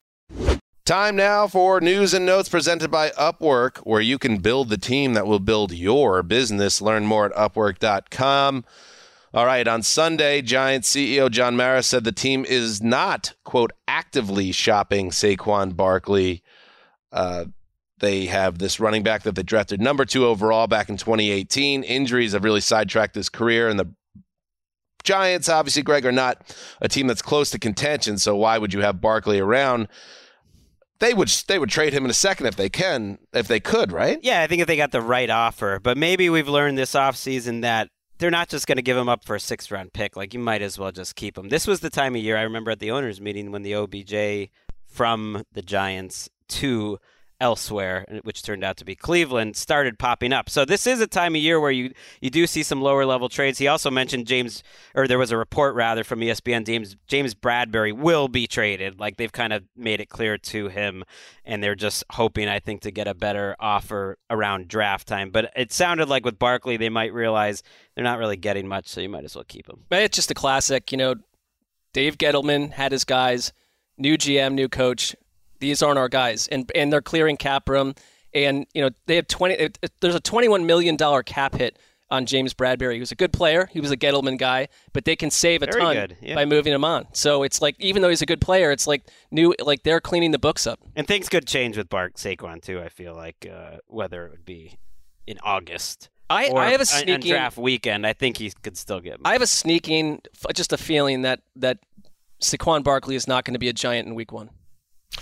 Time now for news and notes presented by Upwork, where you can build the team that will build your business. Learn more at upwork dot com. All right, on Sunday, Giants C E O John Mara said the team is not, quote, actively shopping Saquon Barkley. Uh, they have this running back that they drafted number two overall back in twenty eighteen. Injuries have really sidetracked his career, and the Giants, obviously, Greg, are not a team that's close to contention, so why would you have Barkley around? They would they would trade him in a second if they can, if they could, right? Yeah, I think if they got the right offer. But maybe we've learned this offseason that they're not just going to give him up for a sixth-round pick. Like, you might as well just keep him. This was the time of year, I remember at the owners' meeting, when the O B J from the Giants to elsewhere, which turned out to be Cleveland, started popping up. So this is a time of year where you you do see some lower level trades. He also mentioned James, or there was a report rather from E S P N, James James Bradbury will be traded. Like, they've kind of made it clear to him, and they're just hoping, I think, to get a better offer around draft time. But it sounded like with Barkley, they might realize they're not really getting much, so you might as well keep him. It's just a classic. You know, Dave Gettleman had his guys, new G M, new coach. These aren't our guys, and and they're clearing cap room, and you know they have twenty. It, it, there's a twenty-one million dollars cap hit on James Bradbury. He was a good player. He was a Gettleman guy, but they can save a Very ton good, yeah. by moving him on. So it's like, even though he's a good player, it's like new, like they're cleaning the books up. And things could change with Bark Saquon too. I feel like uh, whether it would be in August. I, or I have a on- sneaking on draft weekend. I think he could still get. I have a sneaking, just a feeling that that Saquon Barkley is not going to be a Giant in week one.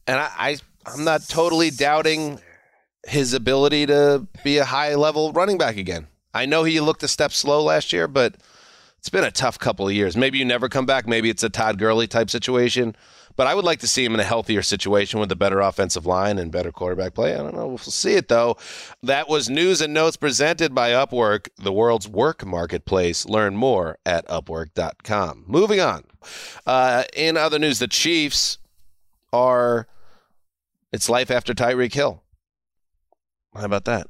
And I, I, I'm not totally doubting his ability to be a high-level running back again. I know he looked a step slow last year, but it's been a tough couple of years. Maybe you never come back. Maybe it's a Todd Gurley type situation. But I would like to see him in a healthier situation with a better offensive line and better quarterback play. I don't know. We'll see it, though. That was News and Notes presented by Upwork, the world's work marketplace. Learn more at upwork dot com. Moving on. Uh, in other news, the Chiefs are, it's life after Tyreek Hill. How about that?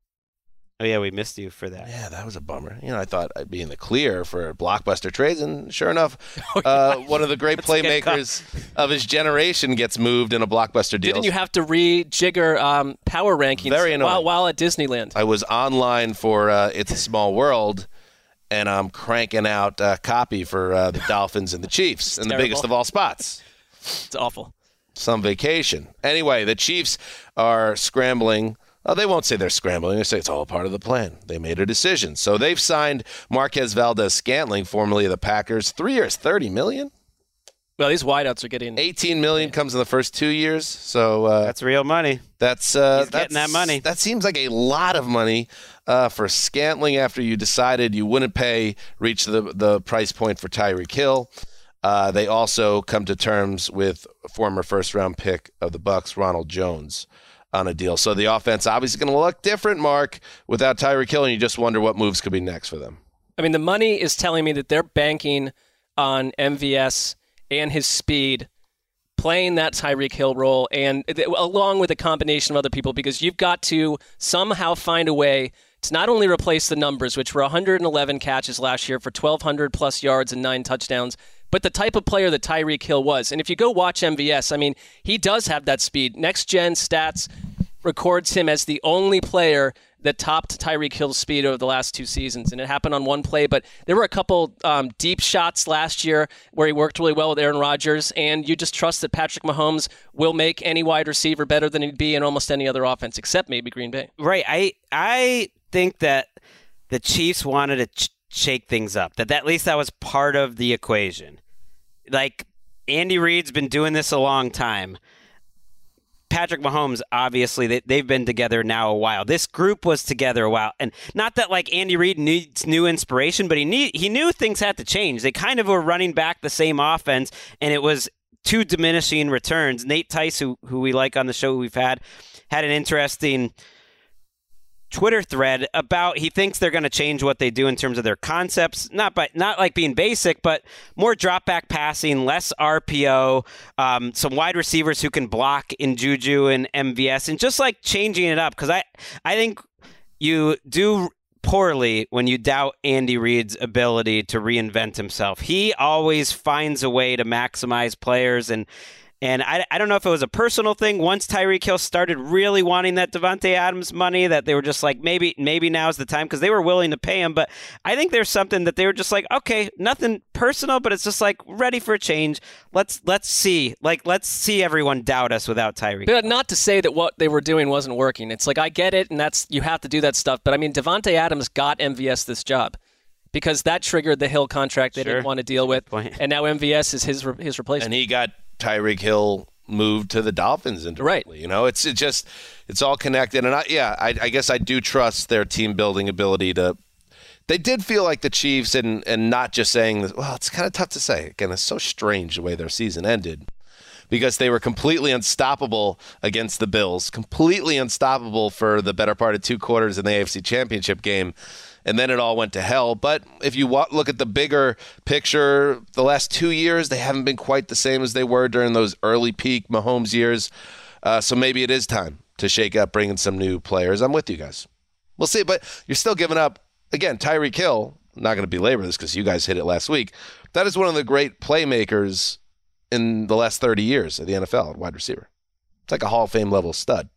Oh, yeah, we missed you for that. Yeah, that was a bummer. You know, I thought I'd be in the clear for blockbuster trades, and sure enough, oh, yeah. uh, one of the great playmakers of his generation gets moved in a blockbuster deal. Didn't you have to rejigger um, power rankings Very annoying. while, while at Disneyland? I was online for uh, It's a Small World, and I'm cranking out uh, copy for uh, the Dolphins and the Chiefs in the biggest of all spots. It's awful. Some vacation. Anyway, the Chiefs are scrambling. Oh, they won't say they're scrambling. They say it's all part of the plan. They made a decision. So they've signed Marquez Valdez-Scantling, formerly of the Packers, three years, thirty million dollars. Well, these wideouts are getting eighteen million dollars comes in the first two years. So uh, that's real money. That's uh, He's that's, getting that money. That seems like a lot of money uh, for Scantling after you decided you wouldn't pay, reach the the price point for Tyreek Hill. Uh, they also come to terms with former first-round pick of the Bucs, Ronald Jones, on a deal. So the offense obviously going to look different, Mark, without Tyreek Hill, and you just wonder what moves could be next for them. I mean, the money is telling me that they're banking on M V S and his speed playing that Tyreek Hill role, and along with a combination of other people, because you've got to somehow find a way to not only replace the numbers, which were one hundred eleven catches last year for twelve hundred plus yards and nine touchdowns, but the type of player that Tyreek Hill was. And if you go watch M V S, I mean, he does have that speed. Next Gen Stats records him as the only player that topped Tyreek Hill's speed over the last two seasons. And it happened on one play, but there were a couple um, deep shots last year where he worked really well with Aaron Rodgers, and you just trust that Patrick Mahomes will make any wide receiver better than he'd be in almost any other offense, except maybe Green Bay. Right. I I think that the Chiefs wanted to ch- shake things up, that at least that was part of the equation. Like, Andy Reid's been doing this a long time. Patrick Mahomes, obviously, they, they've been together now a while. This group was together a while. And not that, like, Andy Reid needs new inspiration, but he need, he knew things had to change. They kind of were running back the same offense, and it was two diminishing returns. Nate Tice, who, who we like on the show we've had, had an interesting Twitter thread about he thinks they're going to change what they do in terms of their concepts, not by not like being basic, but more drop back passing, less R P O, um, some wide receivers who can block in Juju and M V S, and just like changing it up, because I I think you do poorly when you doubt Andy Reid's ability to reinvent himself. He always finds a way to maximize players, and And I, I don't know if it was a personal thing. Once Tyreek Hill started really wanting that Devontae Adams money, that they were just like, maybe maybe now's the time, because they were willing to pay him. But I think there's something that they were just like, okay, nothing personal, but it's just like ready for a change. Let's let's see. Like, let's see everyone doubt us without Tyreek. But not to say that what they were doing wasn't working. It's like, I get it, and that's you have to do that stuff. But I mean, Devontae Adams got M V S this job, because that triggered the Hill contract they Sure. didn't want to deal with. And now M V S is his his replacement. And he got Tyreek Hill moved to the Dolphins indirectly. Right. You know, it's it just it's all connected. And I, yeah, I, I guess I do trust their team building ability to. They did feel like the Chiefs, and and not just saying this. Well, it's kind of tough to say. Again, it's so strange the way their season ended, because they were completely unstoppable against the Bills, completely unstoppable for the better part of two quarters in the A F C Championship game. And then it all went to hell. But if you look at the bigger picture, the last two years, they haven't been quite the same as they were during those early peak Mahomes years. Uh, so maybe it is time to shake up, bring in some new players. I'm with you guys. We'll see. But you're still giving up, again, Tyreek Hill. I'm not going to belabor this because you guys hit it last week. That is one of the great playmakers in the last thirty years of the N F L at wide receiver. It's like a Hall of Fame level stud.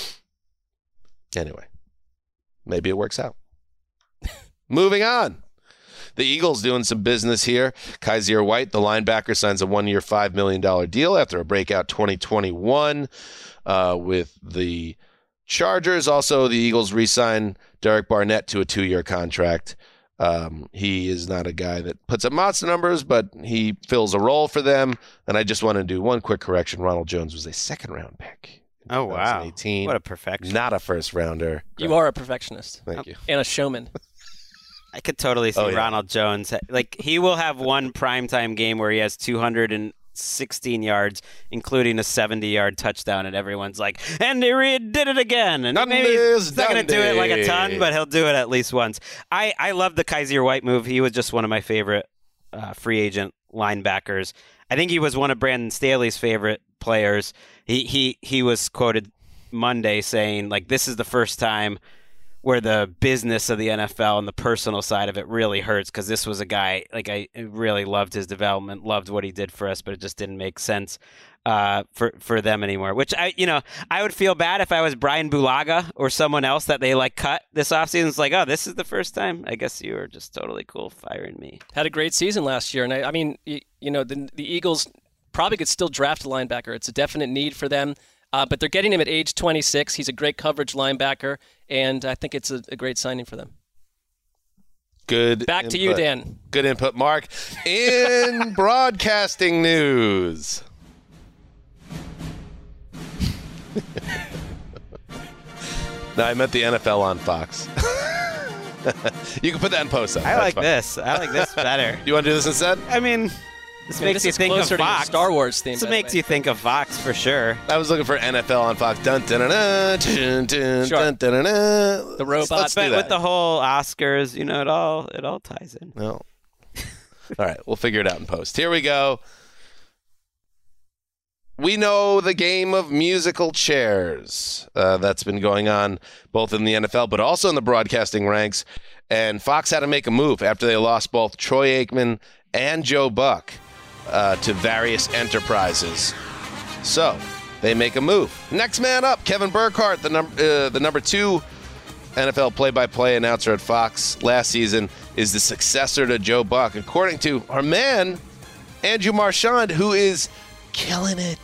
Anyway, maybe it works out. Moving on. The Eagles doing some business here. Kaiser White, the linebacker, signs a one-year, five million dollars deal after a breakout twenty twenty-one uh, with the Chargers. Also, the Eagles re-sign Derek Barnett to a two-year contract. Um, he is not a guy that puts up monster numbers, but he fills a role for them. And I just want to do one quick correction. Ronald Jones was a second-round pick. Oh, wow. twenty eighteen. What a perfectionist. Not a first-rounder. You are a perfectionist. Thank you. And a showman. I could totally see Oh, yeah. Ronald Jones. Like, he will have one primetime game where he has two hundred sixteen yards, including a seventy-yard touchdown, and everyone's like, Andy Reid did it again. And Dundee maybe is he's not going to do it like a ton, Dundee. but he'll do it at least once. I, I love the Kaiser White move. He was just one of my favorite uh, free agent linebackers. I think he was one of Brandon Staley's favorite players. He he he was quoted Monday saying, like, this is the first time where the business of the N F L and the personal side of it really hurts, because this was a guy, like, I really loved his development, loved what he did for us, but it just didn't make sense uh, for, for them anymore, which I, you know, I would feel bad if I was Brian Bulaga or someone else that they like cut this offseason. It's like, oh, this is the first time. I guess you were just totally cool firing me. Had a great season last year. And I, I mean, you, you know, the, the Eagles probably could still draft a linebacker. It's a definite need for them. Uh, but they're getting him at age twenty-six. He's a great coverage linebacker, and I think it's a, a great signing for them. Good. Back input. to you, Dan. Good input, Mark. In broadcasting news. No, I meant the N F L on Fox. You can put that in post. I like this. I like this better. You want to do this instead? I mean, this Yeah, makes this you is think of closer to your Fox. Star Wars theme. This by the makes way. you think of Fox for sure. I was looking for N F L on Fox. Dun, dun, dun, dun, dun, dun, Sure. dun, dun, dun. The robot. Let's do But that. with the whole Oscars, you know, it all it all ties in. No. All right, we'll figure it out in post. Here we go. We know the game of musical chairs uh, that's been going on both in the N F L but also in the broadcasting ranks. And Fox had to make a move after they lost both Troy Aikman and Joe Buck uh, to various enterprises. So they make a move. Next man up, Kevin Burkhardt, the, num- uh, the number two N F L play-by-play announcer at Fox last season, is the successor to Joe Buck, according to our man, Andrew Marchand, who is killing it.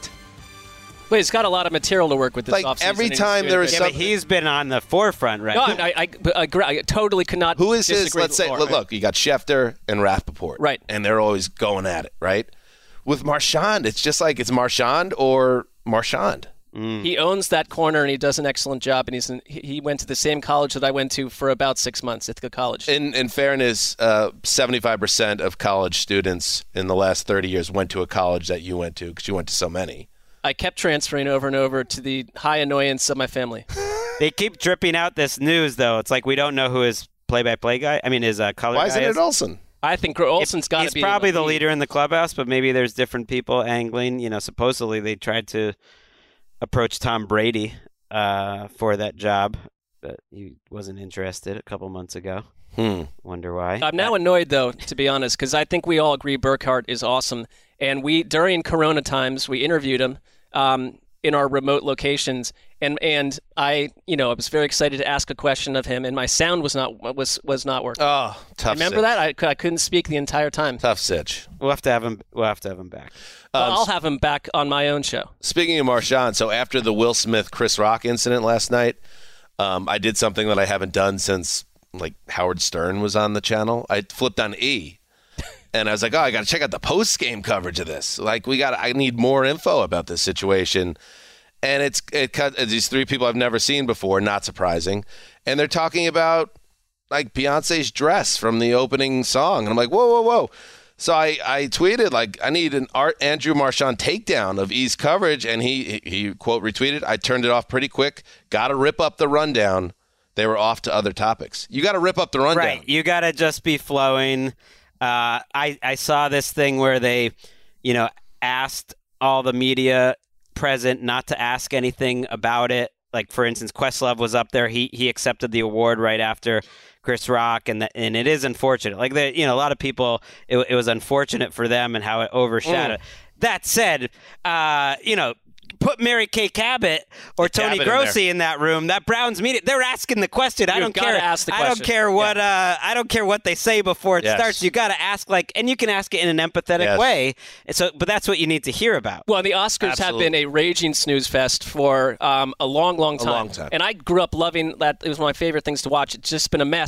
Wait, he's got a lot of material to work with this Like, offseason. every and he's time doing there great. is Yeah, but something- he's been on the forefront, right? No, I, I, I, agree. I totally could not Who is his, disagree let's with say, Laura. look, you got Schefter and Rappaport. Right. And they're always going at it, right? With Marchand, it's just like it's Marchand or Marchand. He owns that corner, and he does an excellent job. And he's in, he he went to the same college that I went to for about six months, Ithaca College. In in fairness, uh, seventy-five percent of college students in the last thirty years went to a college that you went to because you went to so many. I kept transferring over and over to the high annoyance of my family. They keep dripping out this news, though. It's like we don't know who his play-by-play guy. I mean, his uh, color Why guy isn't is. it Olsen? I think Olsen's got to He's be. probably in the lead. leader in the clubhouse, but maybe there's different people angling. You know, supposedly they tried to approach Tom Brady uh, for that job, but he wasn't interested a couple months ago. Hmm. Wonder why. I'm now annoyed, though, to be honest, because I think we all agree Burkhardt is awesome. And we, during Corona times, we interviewed him um, in our remote locations, and and I, you know, I was very excited to ask a question of him, and my sound was not was was not working. Oh, tough. Remember sitch. that? I, cou- I couldn't speak the entire time. Tough sitch. We'll have to have him. We'll have to have him back. Well, Um, I'll have him back on my own show. Speaking of Marchand, so after the Will Smith Chris Rock incident last night, um, I did something that I haven't done since like Howard Stern was on the channel. I flipped on E, and I was like, "Oh, I got to check out the post game coverage of this. Like, we got, I need more info about this situation." And it's it cut it's these three people I've never seen before. Not surprising, and they're talking about like Beyonce's dress from the opening song, and I'm like, "Whoa, whoa, whoa!" So I, I tweeted, like, I need an Art Andrew Marchand takedown of E's coverage, and he, he, he, quote, retweeted. I turned it off pretty quick. Got to rip up the rundown. They were off to other topics. You got to rip up the rundown. Right. You got to just be flowing. Uh, I, I saw this thing where they, you know, asked all the media present not to ask anything about it. Like, for instance, Questlove was up there. He he accepted the award right after Chris Rock, and the, and it is unfortunate. Like, the, you know, a lot of people, it, it was unfortunate for them and how it overshadowed. Mm. That said, uh, you know, put Mary Kay Cabot or Get Tony Cabot in Grossi in, in that room. That Browns media, they're asking the question. I You've don't gotta care. ask the I don't question. care what. Yeah. Uh, I don't care what they say before it Yes. starts. You got to ask, like, and you can ask it in an empathetic Yes. way. And so, but that's what you need to hear about. Well, the Oscars Absolutely. have been a raging snooze fest for um, a long, long time. long time. And I grew up loving that. It was one of my favorite things to watch. It's just been a mess.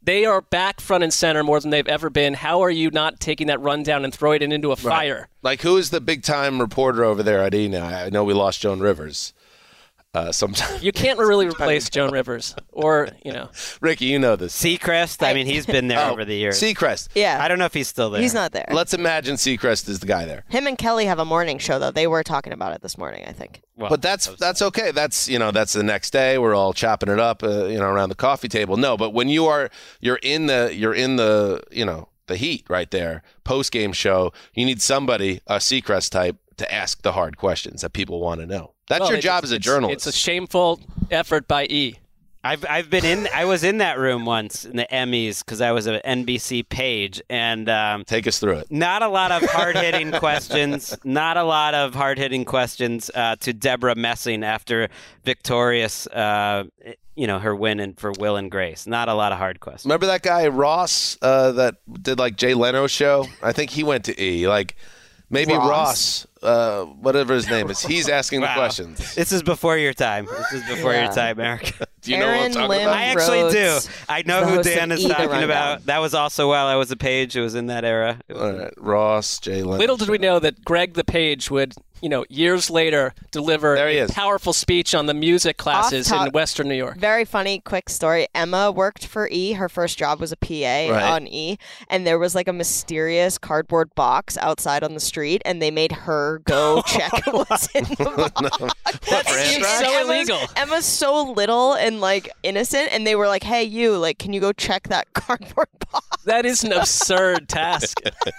They are back front and center more than they've ever been. How are you not taking that rundown and throwing it into a fire? Right. Like, who is the big-time reporter over there at E now? I know we lost Joan Rivers. Uh, sometimes you can't really replace Joan Rivers, or you know, Ricky, you know this. Seacrest. I mean, he's been there oh, over the years. Seacrest. Yeah. I don't know if he's still there. He's not there. Let's imagine Seacrest is the guy there. Him and Kelly have a morning show, though. They were talking about it this morning, I think. Well, but that's that's okay. That's you know that's the next day. We're all chopping it up, uh, you know, around the coffee table. No, but when you are you're in the you're in the you know the heat right there, post game show. You need somebody, a Seacrest type, to ask the hard questions that people want to know. That's well, your job as a journalist. It's a shameful effort by E. I've I've been in. I was in that room once in the Emmys because I was an N B C page, and um, take us through it. Not a lot of hard hitting questions. Not a lot of hard hitting questions uh, to Deborah Messing after victorious, uh, you know, her win in, for Will and Grace. Not a lot of hard questions. Remember that guy Ross uh, that did like Jay Leno's show? I think he went to E. Like maybe Ross. Ross Uh, whatever his name is, he's asking wow. the questions. This is before your time. This is before yeah. your time, Eric. Do you know what I'm talking Lim about? I actually Rhodes, do. I know who Dan is talking rundown. about. That was also while I was a page. It was in that era. It was All right. Ross, Jay Leno. Little did we know that Greg the Page would, you know, years later deliver There he a is. powerful speech on the music classes top- in Western New York. Very funny, quick story. Emma worked for E. Her first job was a P A Right. on E. And there was like a mysterious cardboard box outside on the street, and they made her go check what's in the box. That's so Emma's, illegal. Emma's so little and like innocent, and they were like, "Hey, you, like, can you go check that cardboard box?" That is an absurd task.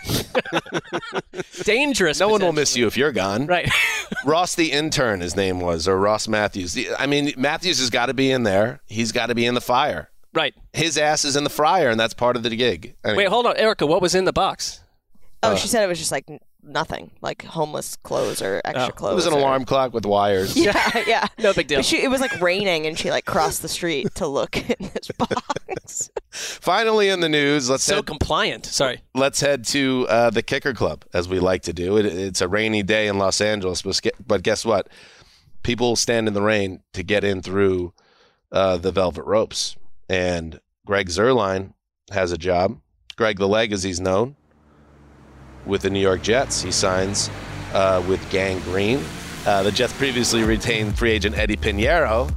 Dangerous. No one will miss you if you're gone. Right. Ross the intern, his name was, or Ross Matthews. I mean, Matthews has got to be in there. He's got to be in the fire. Right. His ass is in the fryer, and that's part of the gig. Anyway. Wait, hold on, Erica. What was in the box? Oh, Uh, she said it was just like n- nothing, like homeless clothes or extra Oh. clothes. It was an or- alarm clock with wires. Yeah, yeah. No big deal. But she, it was like raining, and she like crossed the street to look in this box. Finally in the news, let's So head, compliant. Sorry. let's head to uh, the Kicker Club, as we like to do. It, it's a rainy day in Los Angeles, but, sk- but guess what? People stand in the rain to get in through uh, the velvet ropes. And Greg Zuerlein has a job. Greg the Leg, as he's known, with the New York Jets. He signs uh, with Gang Green. Uh, the Jets previously retained free agent Eddie Pinheiro.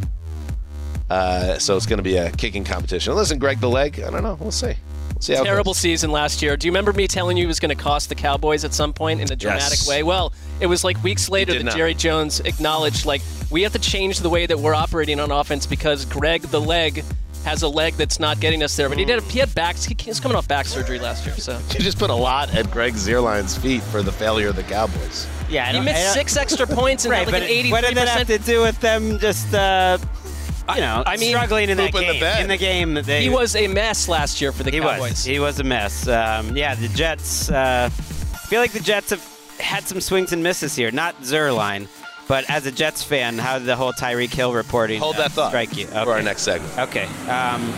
Uh, so it's going to be a kicking competition. Listen, Greg the Leg, I don't know. We'll see. We'll see how it Terrible goes. season last year. Do you remember me telling you it was going to cost the Cowboys at some point in a dramatic Yes. way? Well, it was like weeks later did that not. Jerry Jones acknowledged, like, we have to change the way that we're operating on offense because Greg the Leg has a leg that's not getting us there. But he did. He had back. He was coming off back surgery last year. So You just put a lot at Greg Zuerlein's feet for the failure of the Cowboys. Yeah, I he don't- missed I don't- six extra points and Right, had like but an eighty-three what did that have percent. to do with them just, uh, you know, I mean, struggling in that poop in the game? bed. In the game, that they, He was a mess last year for the he Cowboys. was he was a mess. Um, yeah, the Jets. Uh, I feel like the Jets have had some swings and misses here. Not Zuerlein, but as a Jets fan, how did the whole Tyreek Hill reporting Hold uh, that thought strike you? Okay. for our next segment. Okay. Um,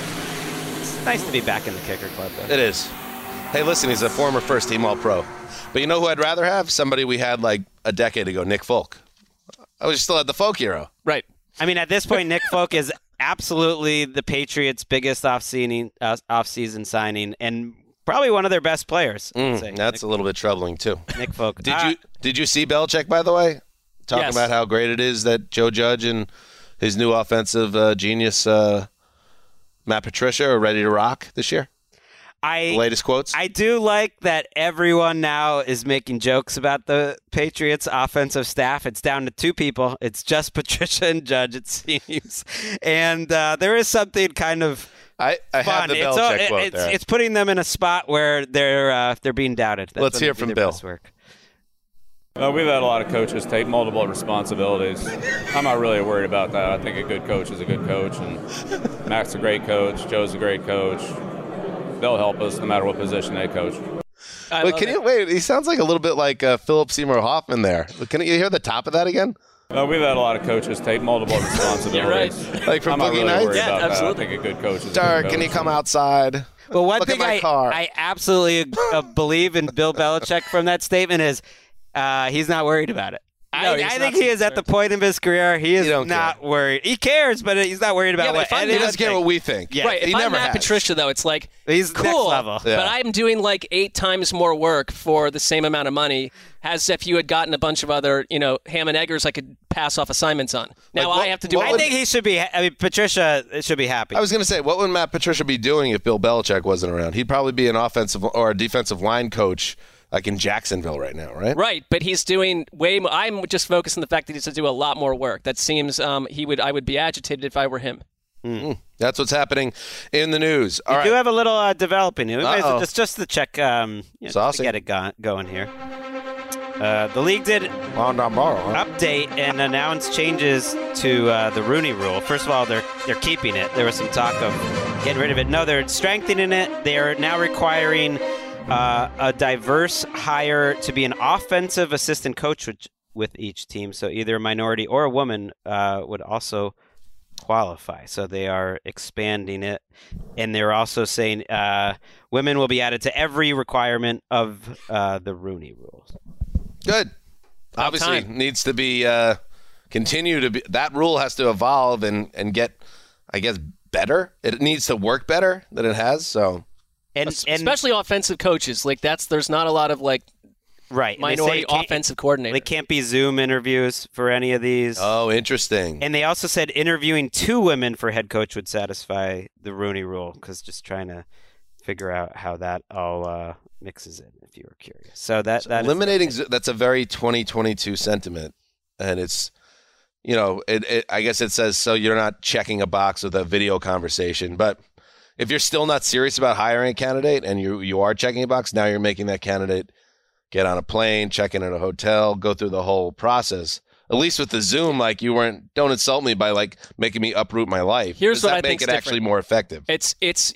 it's nice to be back in the Kicker Club, though. It is. Hey, listen, he's a former first-team All-Pro. But you know who I'd rather have? Somebody we had like a decade ago, Nick Folk. I was still at the Folk hero. Right. I mean, at this point, Nick Folk is absolutely the Patriots' biggest off-season, uh, off-season signing, and probably one of their best players. I'd Mm, say. that's a little bit troubling too. Nick Folk. Did Uh, you did you see Belichick, by the way, talking Yes. about how great it is that Joe Judge and his new offensive uh, genius uh, Matt Patricia are ready to rock this year? I The latest quotes. I do like that everyone now is making jokes about the Patriots offensive staff. It's down to two people. It's just Patricia and Judge, it seems. And uh, there is something kind of I, I have fun. the It's, Belichick uh, quote it's, there. it's putting them in a spot where they're uh, they're being doubted. That's Let's when hear they do from their Bill. best work. Uh, we've had a lot of coaches take multiple responsibilities. I'm not really worried about that. I think a good coach is a good coach, and Mac's a great coach. Joe's a great coach. They'll help us no matter what position they coach. I Wait, love can it. you wait? He sounds like a little bit like uh, Philip Seymour Hoffman there. Can you hear the top of that again? Uh, we've had a lot of coaches take multiple responsibilities. You're right. Like from I'm not Boogie really Nights? worried Yeah, about absolutely. that. I think a good coach is a Dirk, good can you coach. come outside? Well, one Look at thing my I, car. I absolutely uh, believe in Bill Belichick from that statement is uh, he's not worried about it. I, I, I think he is at the point of his career. He is not care. worried. He cares, but he's not worried about Yeah, but what if I'm anyone He doesn't care thinks. what we think. Yeah. Right. If He I'm never Matt has. Patricia, though, it's like, He's cool, next level. Yeah. but I'm doing like eight times more work for the same amount of money as if you had gotten a bunch of other, you know, ham and eggers I could pass off assignments on. Now Like, what- I have to do. what I would- think he should be. I mean, Patricia should be happy. I was going to say, what would Matt Patricia be doing if Bill Belichick wasn't around? He'd probably be an offensive or a defensive line coach like in Jacksonville right now, right? Right, but he's doing way more. I'm just focused on the fact that he has to do a lot more work. That seems um, he would. I would be agitated if I were him. Mm. That's what's happening in the news. All we right. do have a little uh, developing. We may as well Uh-oh. just just to check, um, you know, just Saucy. to get it go- going here. Uh, the league did update and announce changes to uh, the Rooney Rule. First of all, they're they're keeping it. There was some talk of getting rid of it. No, they're strengthening it. They are now requiring uh, a diverse hire to be an offensive assistant coach with, with each team. So either a minority or a woman uh, would also qualify. So they are expanding it, and they're also saying uh, women will be added to every requirement of uh, the Rooney rules. Good. Obviously, needs to be uh, continue to be. That rule has to evolve and and get, I guess, better. It needs to work better than it has. So, and, especially offensive coaches, like that's there's not a lot of like right and they say minority it can't- offensive coordinator. They can't be Zoom interviews for any of these. Oh, interesting. And they also said interviewing two women for head coach would satisfy the Rooney Rule, because just trying to figure out how that all uh, mixes in, if you were curious. So that So that is- eliminating Zo- that's a very twenty twenty-two sentiment, and it's, you know, it, it. I guess it says so you're not checking a box with a video conversation, but if you're still not serious about hiring a candidate and you you are checking a box, now you're making that candidate get on a plane, check in at a hotel, go through the whole process. At least with the Zoom, like you weren't. Don't insult me by like making me uproot my life. Here's Does what that I make think's it actually different. more effective? It's it's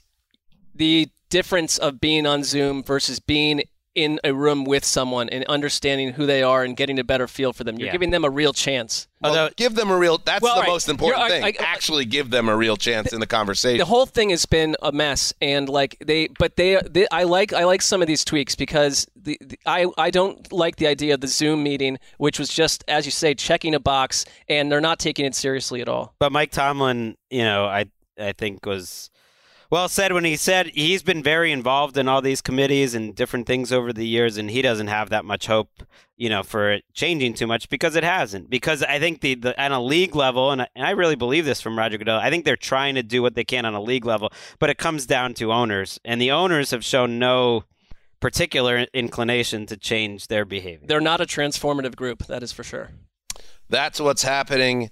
the difference of being on Zoom versus being in a room with someone and understanding who they are and getting a better feel for them. You're Yeah. giving them a real chance. Well, give them a real. That's Well, the all right, most important you're- thing. I- I- actually, give them a real chance in the conversation. The whole thing has been a mess, and like they, but they, they I like I like some of these tweaks because the, the I I don't like the idea of the Zoom meeting, which was just, as you say, checking a box, and they're not taking it seriously at all. But Mike Tomlin, you know, I I think was well said when he said he's been very involved in all these committees and different things over the years, and he doesn't have that much hope, you know, for it changing too much, because it hasn't. Because I think the, the on a league level, and I, and I really believe this from Roger Goodell, I think they're trying to do what they can on a league level, but it comes down to owners, and the owners have shown no particular inclination to change their behavior. They're not a transformative group, that is for sure. That's what's happening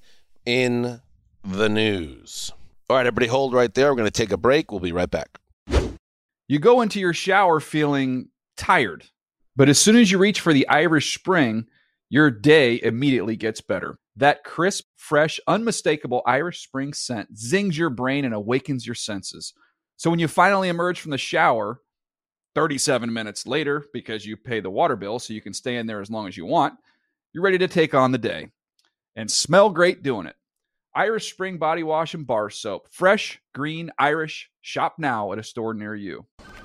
in the news. All right, everybody hold right there. We're going to take a break. We'll be right back. You go into your shower feeling tired, but as soon as you reach for the Irish Spring, your day immediately gets better. That crisp, fresh, unmistakable Irish Spring scent zings your brain and awakens your senses. So when you finally emerge from the shower, thirty-seven minutes later, because you pay the water bill so you can stay in there as long as you want, you're ready to take on the day and smell great doing it. Irish Spring Body Wash and Bar Soap. Fresh, green, Irish. Shop now at a store near you.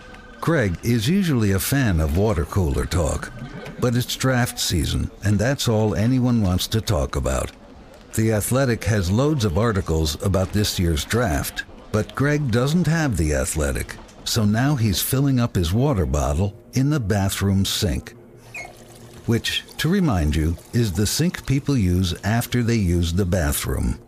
Greg is usually a fan of water cooler talk, but it's draft season, and that's all anyone wants to talk about. The Athletic has loads of articles about this year's draft, but Greg doesn't have The Athletic, so now he's filling up his water bottle in the bathroom sink. Which, to remind you, is the sink people use after they use the bathroom.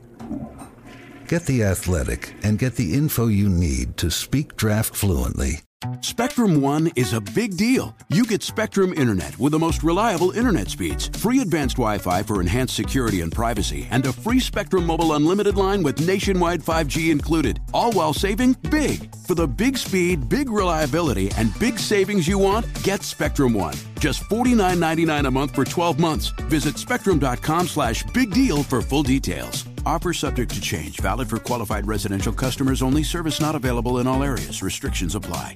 Get The Athletic and get the info you need to speak draft fluently. Spectrum One is a big deal. You get Spectrum Internet with the most reliable internet speeds, free advanced Wi-Fi for enhanced security and privacy, and a free Spectrum Mobile Unlimited line with nationwide five G included, all while saving big. For the big speed, big reliability, and big savings you want, get Spectrum One. Just forty-nine ninety-nine a month for twelve months. Visit spectrum.com slash big deal for full details. Offer subject to change. Valid for qualified residential customers only. Service not available in all areas. Restrictions apply.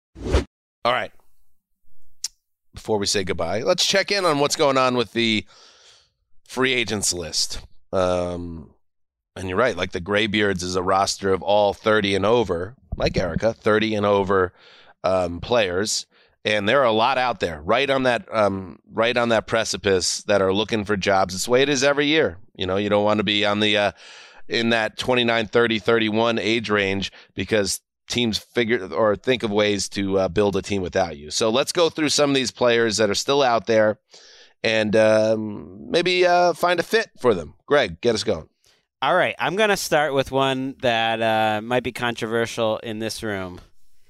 All right. Before we say goodbye, let's check in on what's going on with the free agents list. Um, and you're right, like the Graybeards is a roster of all thirty and over, like Erica, thirty and over um, players. And there are a lot out there, right on that, um, right on that precipice, that are looking for jobs. It's the way it is every year. You know, you don't want to be on the uh, in that twenty-nine, thirty, thirty-one age range because teams figure or think of ways to uh, build a team without you. So let's go through some of these players that are still out there and um, maybe uh, find a fit for them. Greg, get us going. All right, I'm going to start with one that uh, might be controversial in this room.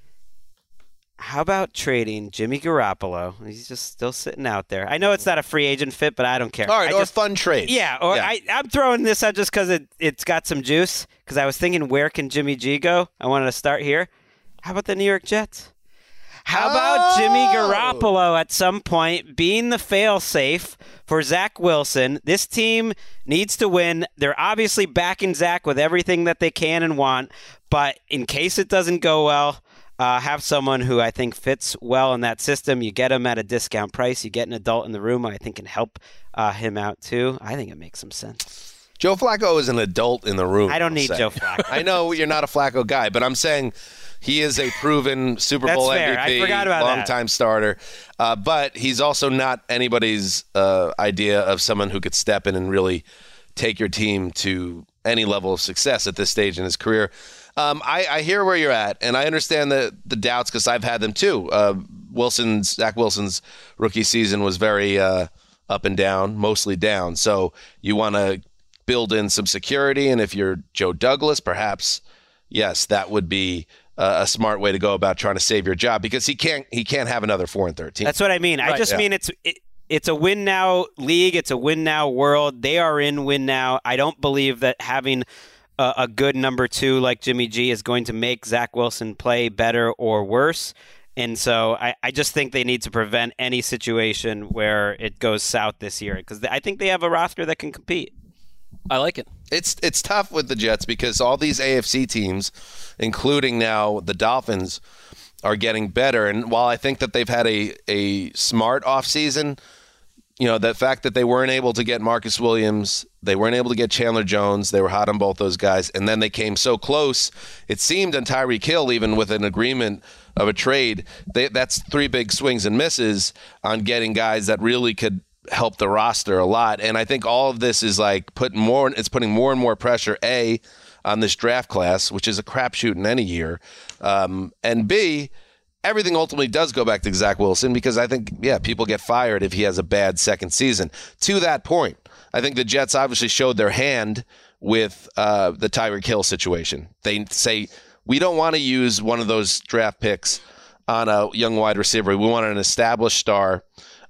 How about trading Jimmy Garoppolo? He's just still sitting out there. I know it's not a free agent fit, but I don't care. All right, I or just, fun trade. Yeah, or yeah. I, I'm throwing this out just because it, it's got some juice, because I was thinking, where can Jimmy G go? I wanted to start here. How about the New York Jets? How about oh! Jimmy Garoppolo at some point being the fail-safe for Zach Wilson? This team needs to win. They're obviously backing Zach with everything that they can and want, but in case it doesn't go well, Uh, have someone who I think fits well in that system. You get him at a discount price. You get an adult in the room who I think can help uh, him out too. I think it makes some sense. Joe Flacco is an adult in the room. I don't need Joe Flacco. I know you're not a Flacco guy, but I'm saying he is a proven Super Bowl That's fair. M V P, I forgot about long-time that. starter. Uh, but he's also not anybody's uh, idea of someone who could step in and really take your team to any level of success at this stage in his career. Um, I, I hear where you're at, and I understand the, the doubts because I've had them too. Uh, Wilson's Zach Wilson's rookie season was very uh, up and down, mostly down. So you want to build in some security, and if you're Joe Douglas, perhaps, yes, that would be uh, a smart way to go about trying to save your job because he can't he can't have another four and thirteen. That's what I mean. Right. I just yeah. mean it's it, it's a win now league. It's a win now world. They are in win now. I don't believe that having a, a good number two like Jimmy G is going to make Zach Wilson play better or worse. And so I, I just think they need to prevent any situation where it goes south this year because I think they have a roster that can compete. I like it. It's it's tough with the Jets because all these A F C teams, including now the Dolphins, are getting better. And while I think that they've had a, a smart offseason, you know, the fact that they weren't able to get Marcus Williams, they weren't able to get Chandler Jones, they were hot on both those guys, and then they came so close, it seemed, on Tyreek Hill, even with an agreement of a trade, they, that's three big swings and misses on getting guys that really could help the roster a lot. And I think all of this is like putting more, it's putting more and more pressure, A, on this draft class, which is a crapshoot in any year, um, and B, everything ultimately does go back to Zach Wilson because I think, yeah, people get fired if he has a bad second season. To that point, I think the Jets obviously showed their hand with uh, the Tyreek Hill situation. They say, we don't want to use one of those draft picks on a young wide receiver. We want an established star.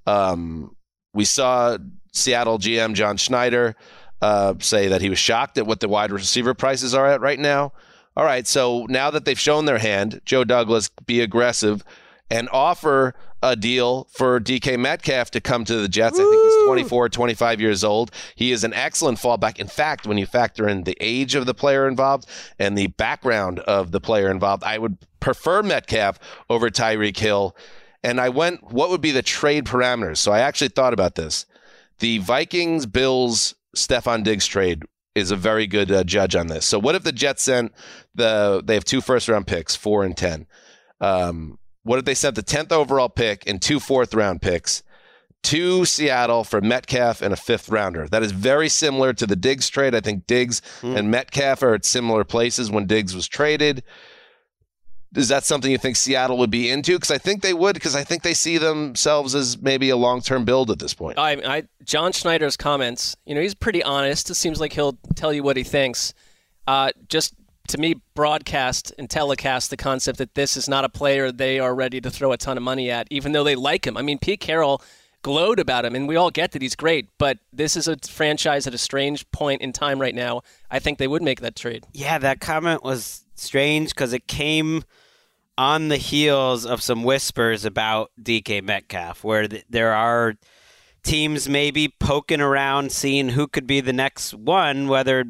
Um, we saw Seattle G M John Schneider uh, say that he was shocked at what the wide receiver prices are at right now. All right, so now that they've shown their hand, Joe Douglas, be aggressive and offer a deal for D K Metcalf to come to the Jets. Woo! I think he's twenty-four, twenty-five years old. He is an excellent fallback. In fact, when you factor in the age of the player involved and the background of the player involved, I would prefer Metcalf over Tyreek Hill. And I went, what would be the trade parameters? So I actually thought about this. The Vikings, Bills, Stephon Diggs trade is a very good uh, judge on this. So what if the Jets sent the, they have two first round picks, four and ten. Um, what if they sent the tenth overall pick and two fourth round picks to Seattle for Metcalf and a fifth rounder? That is very similar to the Diggs trade. I think Diggs mm. and Metcalf are at similar places when Diggs was traded. Is that something you think Seattle would be into? Because I think they would, because I think they see themselves as maybe a long-term build at this point. I, I, John Schneider's comments, you know, he's pretty honest. It seems like he'll tell you what he thinks. Uh, just to me, broadcast and telecast the concept that this is not a player they are ready to throw a ton of money at, even though they like him. I mean, Pete Carroll glowed about him, and we all get that he's great, but this is a franchise at a strange point in time right now. I think they would make that trade. Yeah, that comment was strange because it came on the heels of some whispers about D K Metcalf, where th- there are teams maybe poking around, seeing who could be the next one, whether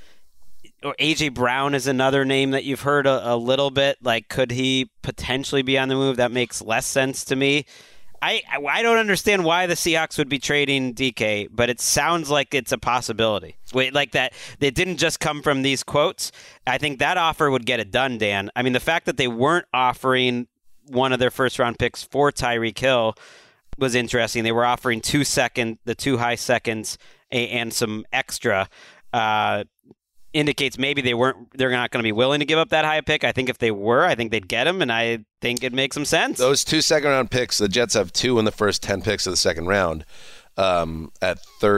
or A J Brown is another name that you've heard a, a little bit. Like, could he potentially be on the move? That makes less sense to me. I, I don't understand why the Seahawks would be trading D K, but it sounds like it's a possibility. Wait, like that, it didn't just come from these quotes. I think that offer would get it done, Dan. I mean, the fact that they weren't offering one of their first round picks for Tyreek Hill was interesting. They were offering two second, the two high seconds and, and some extra. Uh, indicates maybe they weren't. They're not going to be willing to give up that high pick. I think if they were, I think they'd get him, and I think it makes some sense. Those two second round picks, the Jets have two in the first ten picks of the second round, um, at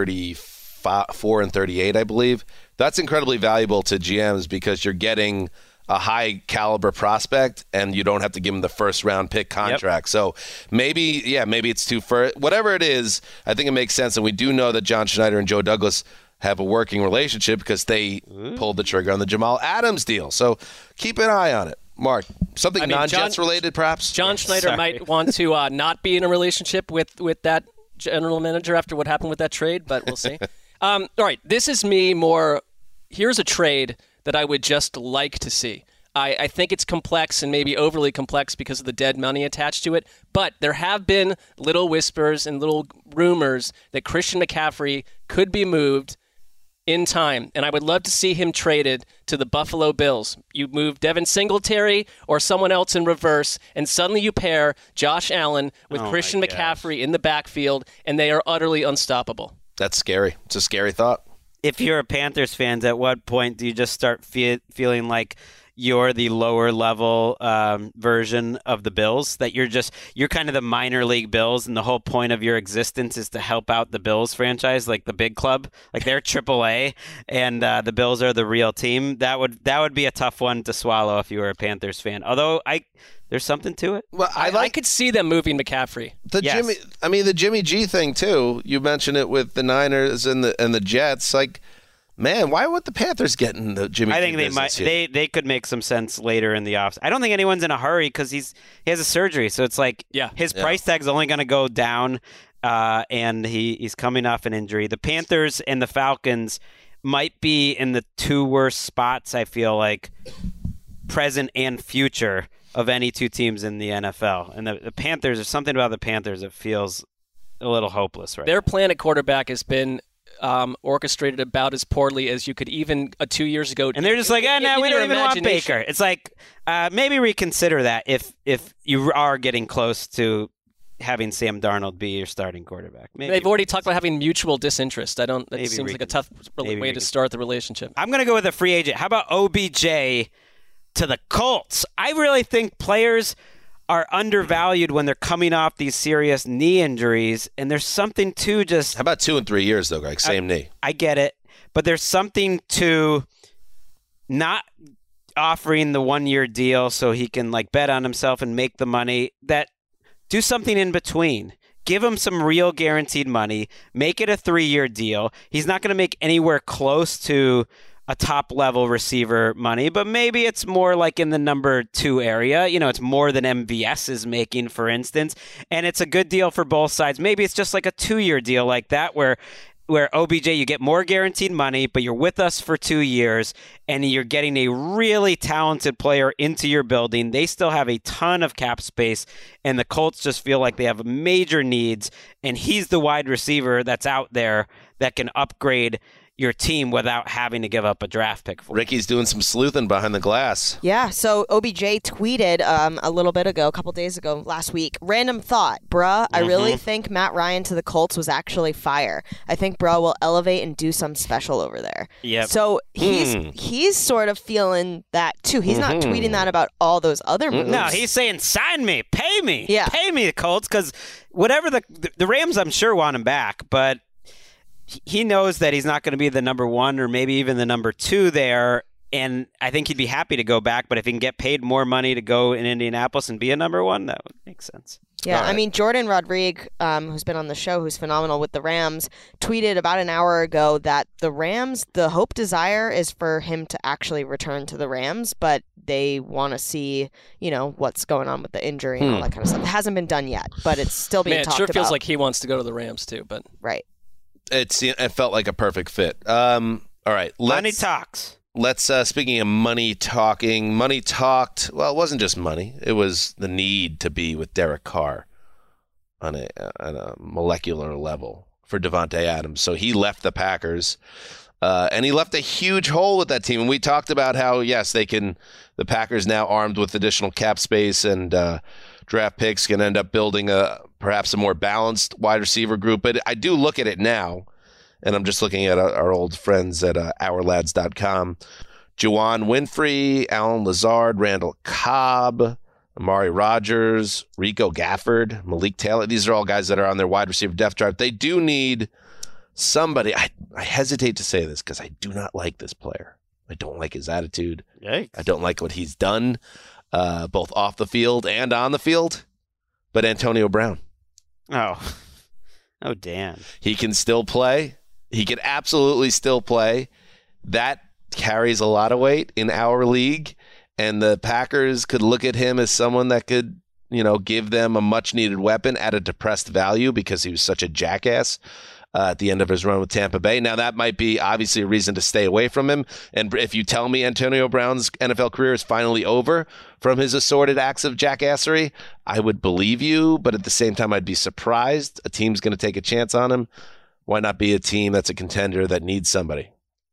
thirty-four and thirty-eight, I believe. That's incredibly valuable to G Ms because you're getting a high caliber prospect and you don't have to give them the first round pick contract. Yep. So maybe, yeah, maybe it's too far. Whatever it is, I think it makes sense. And we do know that John Schneider and Joe Douglas have a working relationship because they Ooh. pulled the trigger on the Jamal Adams deal. So keep an eye on it. Mark, something I mean, non-Jets John, related perhaps? John Schneider Sorry. might want to uh, not be in a relationship with, with that general manager after what happened with that trade, but we'll see. um, all right, this is me more, here's a trade that I would just like to see. I, I think it's complex and maybe overly complex because of the dead money attached to it, but there have been little whispers and little rumors that Christian McCaffrey could be moved in time, and I would love to see him traded to the Buffalo Bills. You move Devin Singletary or someone else in reverse, and suddenly you pair Josh Allen with oh Christian McCaffrey in the backfield, and they are utterly unstoppable. That's scary. It's a scary thought. If you're a Panthers fan, at what point do you just start fe- feeling like you're the lower level um, version of the Bills, that you're just, you're kind of the minor league Bills, and the whole point of your existence is to help out the Bills franchise, like the big club, like they're triple A, and uh, the Bills are the real team? That would that would be a tough one to swallow if you were a Panthers fan. Although I, there's something to it. Well, I, I, like, I could see them moving McCaffrey. The yes. Jimmy, I mean the Jimmy G thing too. You mentioned it with the Niners and the and the Jets, like. Man, why would the Panthers get in the Jimmy? I think G they might. here? They they could make some sense later in the offseason. I don't think anyone's in a hurry because he's he has a surgery, so it's like yeah. his yeah. price tag's only going to go down, uh, and he, he's coming off an injury. The Panthers and the Falcons might be in the two worst spots, I feel like, present and future, of any two teams in the N F L. And the, the Panthers, there's something about the Panthers that feels a little hopeless right Their now. plan at quarterback has been Um, orchestrated about as poorly as you could even uh, two years ago. And they're just like, oh, no, we don't even want Baker. It's like, uh, maybe reconsider that if if you are getting close to having Sam Darnold be your starting quarterback. Maybe They've already talked about having mutual disinterest. I don't. That maybe seems recon- like a tough way recon- to start the relationship. I'm going to go with a free agent. How about O B J to the Colts? I really think players are undervalued when they're coming off these serious knee injuries, and there's something to just... How about two and three years, though, Greg? Same I, knee. I get it, but there's something to not offering the one-year deal so he can like bet on himself and make the money. That do something in between. Give him some real guaranteed money. Make it a three-year deal. He's not going to make anywhere close to a top-level receiver money, but maybe it's more like in the number two area. You know, it's more than M V S is making, for instance, and it's a good deal for both sides. Maybe it's just like a two-year deal like that where where O B J, you get more guaranteed money, but you're with us for two years, and you're getting a really talented player into your building. They still have a ton of cap space, and the Colts just feel like they have major needs, and he's the wide receiver that's out there that can upgrade your team without having to give up a draft pick for Ricky's doing some sleuthing behind the glass. Yeah, so O B J tweeted um, a little bit ago, a couple days ago, last week, random thought, bruh, mm-hmm. I really think Matt Ryan to the Colts was actually fire. I think bruh will elevate and do something special over there. Yep. So he's mm. he's sort of feeling that too. He's mm-hmm. not tweeting that about all those other moves. No, he's saying sign me, pay me, yeah. pay me, the Colts, because whatever the the Rams, I'm sure want him back, but he knows that he's not going to be the number one or maybe even the number two there, and I think he'd be happy to go back, but if he can get paid more money to go in Indianapolis and be a number one, that would make sense. Yeah, right. I mean, Jordan Rodriguez, um, who's been on the show, who's phenomenal with the Rams, tweeted about an hour ago that the Rams, the hope desire is for him to actually return to the Rams, but they want to see, you know, what's going on with the injury and hmm. all that kind of stuff. It hasn't been done yet, but it's still being Man, talked it sure about. feels like he wants to go to the Rams too, but right. It's it felt like a perfect fit. Um, all right, let's, money talks. Let's. Uh, speaking of money talking, money talked. Well, it wasn't just money; it was the need to be with Derek Carr on a on a molecular level for Devontae Adams. So he left the Packers, uh, and he left a huge hole with that team. And we talked about how yes, they can. The Packers now armed with additional cap space and uh, draft picks can end up building a perhaps a more balanced wide receiver group. But I do look at it now, and I'm just looking at our old friends at uh, our lads dot com. Juwan Winfrey, Alan Lazard, Randall Cobb, Amari Rogers, Rico Gafford, Malik Taylor. These are all guys that are on their wide receiver depth chart. They do need somebody. I, I hesitate to say this because I do not like this player. I don't like his attitude. Yikes. I don't like what he's done, uh, both off the field and on the field. But Antonio Brown. Oh. Oh, Dan. He can still play. He can absolutely still play. That carries a lot of weight in our league. And the Packers could look at him as someone that could, you know, give them a much-needed weapon at a depressed value because he was such a jackass uh, at the end of his run with Tampa Bay. Now, that might be obviously a reason to stay away from him. And if you tell me Antonio Brown's N F L career is finally over from his assorted acts of jackassery, I would believe you. But at the same time, I'd be surprised. A team's going to take a chance on him. Why not be a team that's a contender that needs somebody?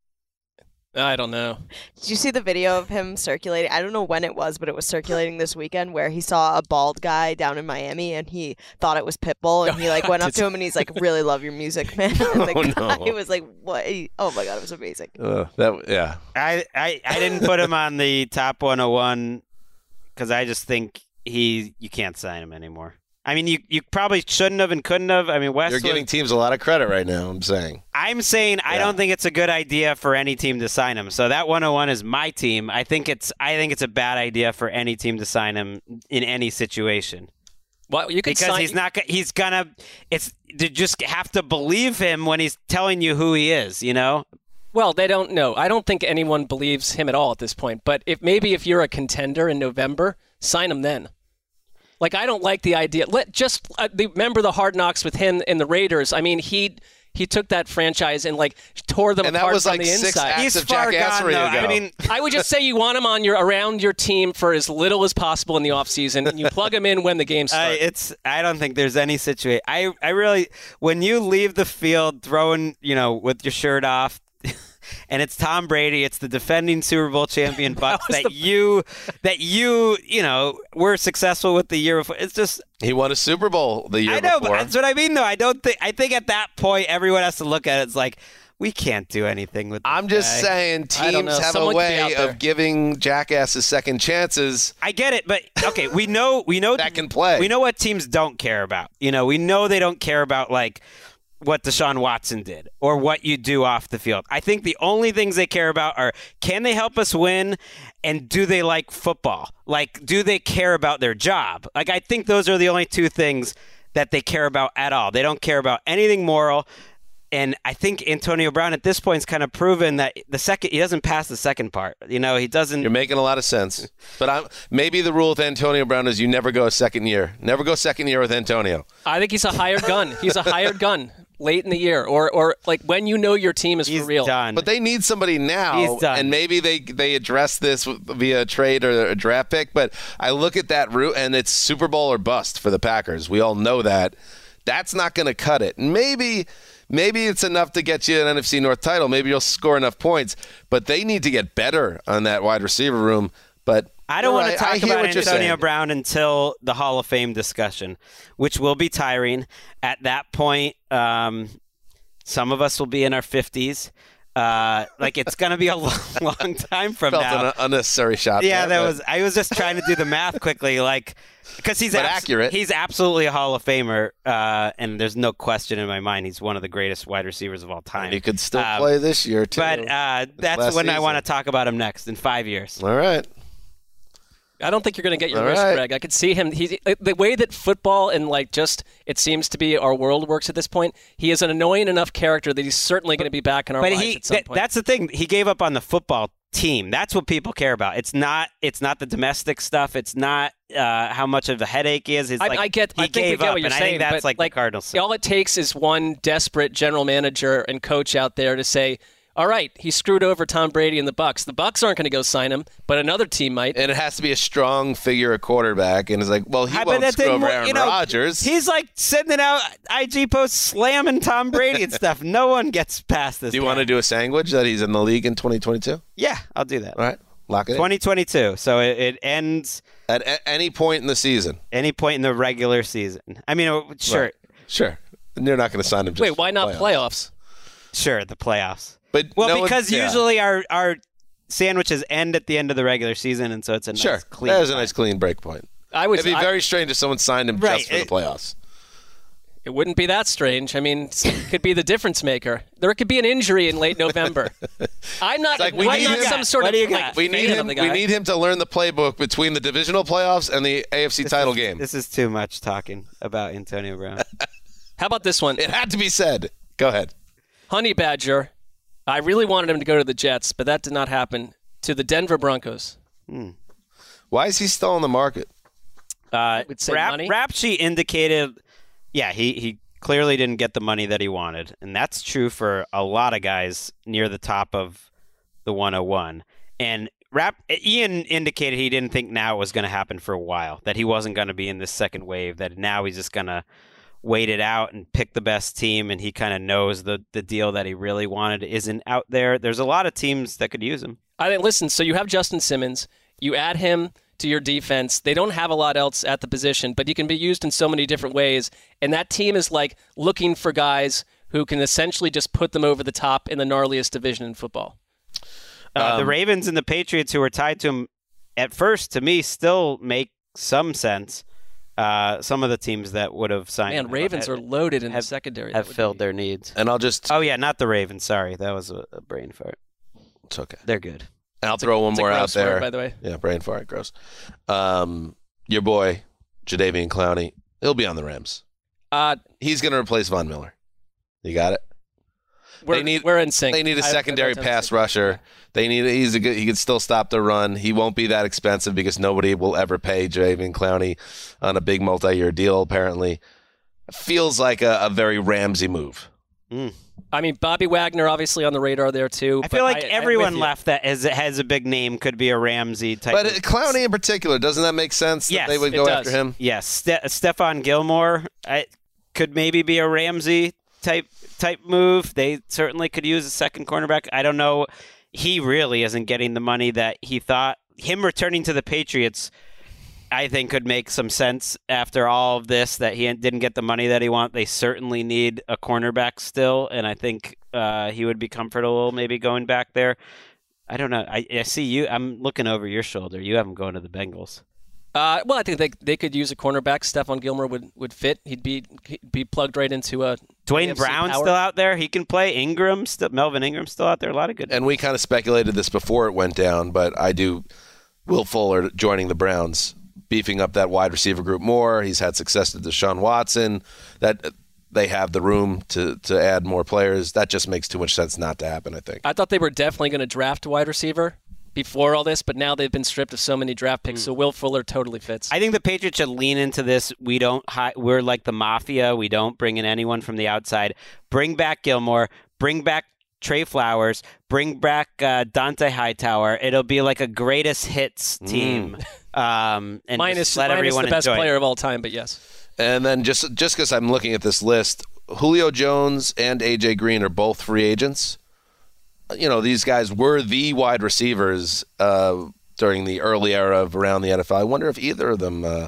I don't know. Did you see the video of him circulating? I don't know when it was, but it was circulating this weekend where he saw a bald guy down in Miami and he thought it was Pitbull and he like went up to him and he's like, "Really love your music, man." And the Oh, guy no. was like, "What?" Oh my god, it was amazing. Uh, that yeah. I, I, I didn't put him on the top one oh one because I just think he you can't sign him anymore. I mean, you, you probably shouldn't have and couldn't have. I mean, Westwood. You're giving teams a lot of credit right now, I'm saying. I'm saying I Yeah. don't think it's a good idea for any team to sign him. So that one oh one is my team. I think it's I think it's a bad idea for any team to sign him in any situation. Well, you could because sign- he's not. go- He's gonna. It's to just have to believe him when he's telling you who he is. You know. Well, they don't know. I don't think anyone believes him at all at this point. But if maybe if you're a contender in November, sign him then. Like, I don't like the idea. Let just uh, the, remember the Hard Knocks with him and the Raiders. I mean, he he took that franchise and like tore them And that apart was from like the six inside. acts He's of far gone, jackassery though. ago. I mean, I would just say you want him on your around your team for as little as possible in the offseason, and you plug him in when the game I, starts. it's. I don't think there's any situation. I. I really. When you leave the field throwing, you know, with your shirt off. And it's Tom Brady. It's the defending Super Bowl champion Bucs that, that the... you, that you, you know, were successful with the year before. It's just he won a Super Bowl the year I know, before. but that's what I mean. Though I don't think. I think at that point, everyone has to look at it. It's like we can't do anything with. This I'm just guy. saying I don't teams know. have Someone a could be out way there. of giving jackasses second chances. I get it, but okay, we know we know that can play. We know what teams don't care about. You know, we know they don't care about like what Deshaun Watson did or what you do off the field. I think the only things they care about are can they help us win and do they like football? Like, do they care about their job? Like, I think those are the only two things that they care about at all. They don't care about anything moral. And I think Antonio Brown at this point is kind of proven that the second he doesn't pass the second part. You know, he doesn't. You're making a lot of sense. But I'm, maybe the rule with Antonio Brown is you never go a second year. Never go second year with Antonio. I think he's a hired gun. He's a hired gun late in the year, or or like when you know your team is He's for real. Done. But they need somebody now, He's done. and maybe they they address this via a trade or a draft pick. But I look at that route, and it's Super Bowl or bust for the Packers. We all know that. That's not going to cut it. Maybe maybe it's enough to get you an N F C North title. Maybe you'll score enough points. But they need to get better on that wide receiver room. But I don't you're want right. to I talk hear about what you're Antonio saying. Brown until the Hall of Fame discussion, which will be tiring. At that point, um, some of us will be in our fifties. Uh, like it's going to be a long, long time from Felt now. an unnecessary shot. Yeah, there, that but- was. I was just trying to do the math quickly, like because he's But abs- accurate. He's absolutely a Hall of Famer, uh, and there's no question in my mind he's one of the greatest wide receivers of all time. He could still Um, play this year too. But uh, that's last when I season. want to talk about him next in five years. All right. I don't think you're going to get your All wish, right. Greg. I could see him. He's the way that football and like just it seems to be our world works at this point. He is an annoying enough character that he's certainly going to be back in our But lives he, at some th- point. that's the thing. He gave up on the football team. That's what people care about. It's not. It's not the domestic stuff. It's not uh, how much of a headache he is. It's I, like I get. he I think we gave get up, what you're and saying, I think that's but, like, like the Cardinals. all it takes is one desperate general manager and coach out there to say, "All right, he screwed over Tom Brady and the Bucs. The Bucs aren't going to go sign him, but another team might." And it has to be a strong figure, a quarterback. And it's like, well, he I bet won't that screw thing over mo- Aaron you know, Rodgers. He's like sending out I G posts slamming Tom Brady and stuff. No one gets past this. Do you guy. want to do a sandwich that he's in the league in twenty twenty-two? Yeah, I'll do that. All right. Lock it in. twenty twenty-two. So it, it ends at a- any point in the season. Any point in the regular season. I mean, sure, right. sure. And you're not going to sign him. Just Wait, why not playoffs? playoffs? Sure, the playoffs. But well, no because one, yeah. usually our our sandwiches end at the end of the regular season, and so it's a sure. nice clean. That is a nice clean break point. I would. It'd be I, very strange if someone signed him right, just for it, the playoffs. It wouldn't be that strange. I mean, it could be the difference maker. There could be an injury in late November. I'm not like we I'm need not him, some sort what of do you like, got? we need fan him. of the We guy. need him to learn the playbook between the divisional playoffs and the A F C this title is, game. This is too much talking about Antonio Brown. How about this one? It had to be said. Go ahead. Honey Badger. I really wanted him to go to the Jets, but that did not happen. To the Denver Broncos. Hmm. Why is he still on the market? Uh, would say Rap, money? Rapshi indicated, yeah, he, he clearly didn't get the money that he wanted. And that's true for a lot of guys near the top of the one oh one. And Rap, Ian indicated he didn't think now it was going to happen for a while, that he wasn't going to be in this second wave, that now he's just going to wait it out and pick the best team, and he kind of knows the, the deal that he really wanted isn't out there. There's a lot of teams that could use him. I think, listen, so you have Justin Simmons. You add him to your defense. They don't have a lot else at the position, but he can be used in so many different ways. And that team is like looking for guys who can essentially just put them over the top in the gnarliest division in football. Uh, Um, the Ravens and the Patriots, who were tied to him at first, to me, still make some sense. Uh, some of the teams that would have signed Man, him Ravens have, are loaded in have, the secondary. have That would filled be- their needs. And I'll just. Oh, yeah, not the Ravens. Sorry. That was a, a brain fart. It's okay. They're good. And I'll throw one It's a more out gross word, there. by the way. Yeah, brain fart, gross. Um, your boy, Jadeveon Clowney, he'll be on the Rams. Uh, He's going to replace Von Miller. You got it? we're, They need- we're in sync. They need a I- I secondary don't pass think- rusher. They need. He's a good. He can still stop the run. He won't be that expensive because nobody will ever pay Jadeveon Clowney on a big multi-year deal. Apparently, feels like a, a very Ramsey move. Mm. I mean, Bobby Wagner obviously on the radar there too. I but feel like I- I'm everyone with you. left that has, has a big name could be a Ramsey type. But of- uh, Clowney in particular, doesn't that make sense? Yes, that they would it go does. after him. Yes, Ste- Stephon Gilmore I, could maybe be a Ramsey type type move. They certainly could use a second cornerback. I don't know. He really isn't getting the money that he thought. Him returning to the Patriots, I think, could make some sense after all of this, that he didn't get the money that he wanted. They certainly need a cornerback still, and I think uh, he would be comfortable maybe going back there. I don't know. I, I see you. I'm looking over your shoulder. You have him going to the Bengals. Uh, well, I think they they could use a cornerback. Stephon Gilmore would, would fit. He'd be he'd be plugged right into a Dwayne A F C Brown's power. still out there. He can play. Ingram, still, Melvin Ingram's still out there. A lot of good. And we kind of speculated this before it went down, but I do. Will Fuller joining the Browns, beefing up that wide receiver group more. He's had success with Deshaun Watson. That they have the room to to add more players. That just makes too much sense not to happen, I think. I thought they were definitely going to draft a wide receiver before all this, but now they've been stripped of so many draft picks, so Will Fuller totally fits. I think the Patriots should lean into this. We don't. Hi- we're like the mafia. We don't bring in anyone from the outside. Bring back Gilmore. Bring back Trey Flowers. Bring back uh, Dante Hightower. It'll be like a greatest hits team. Um, and minus just let minus everyone the best enjoy it. player of all time, but yes. And then just just because I'm looking at this list, Julio Jones and A J Green are both free agents. You know, these guys were the wide receivers uh, during the early era of around the N F L. I wonder if either of them, uh,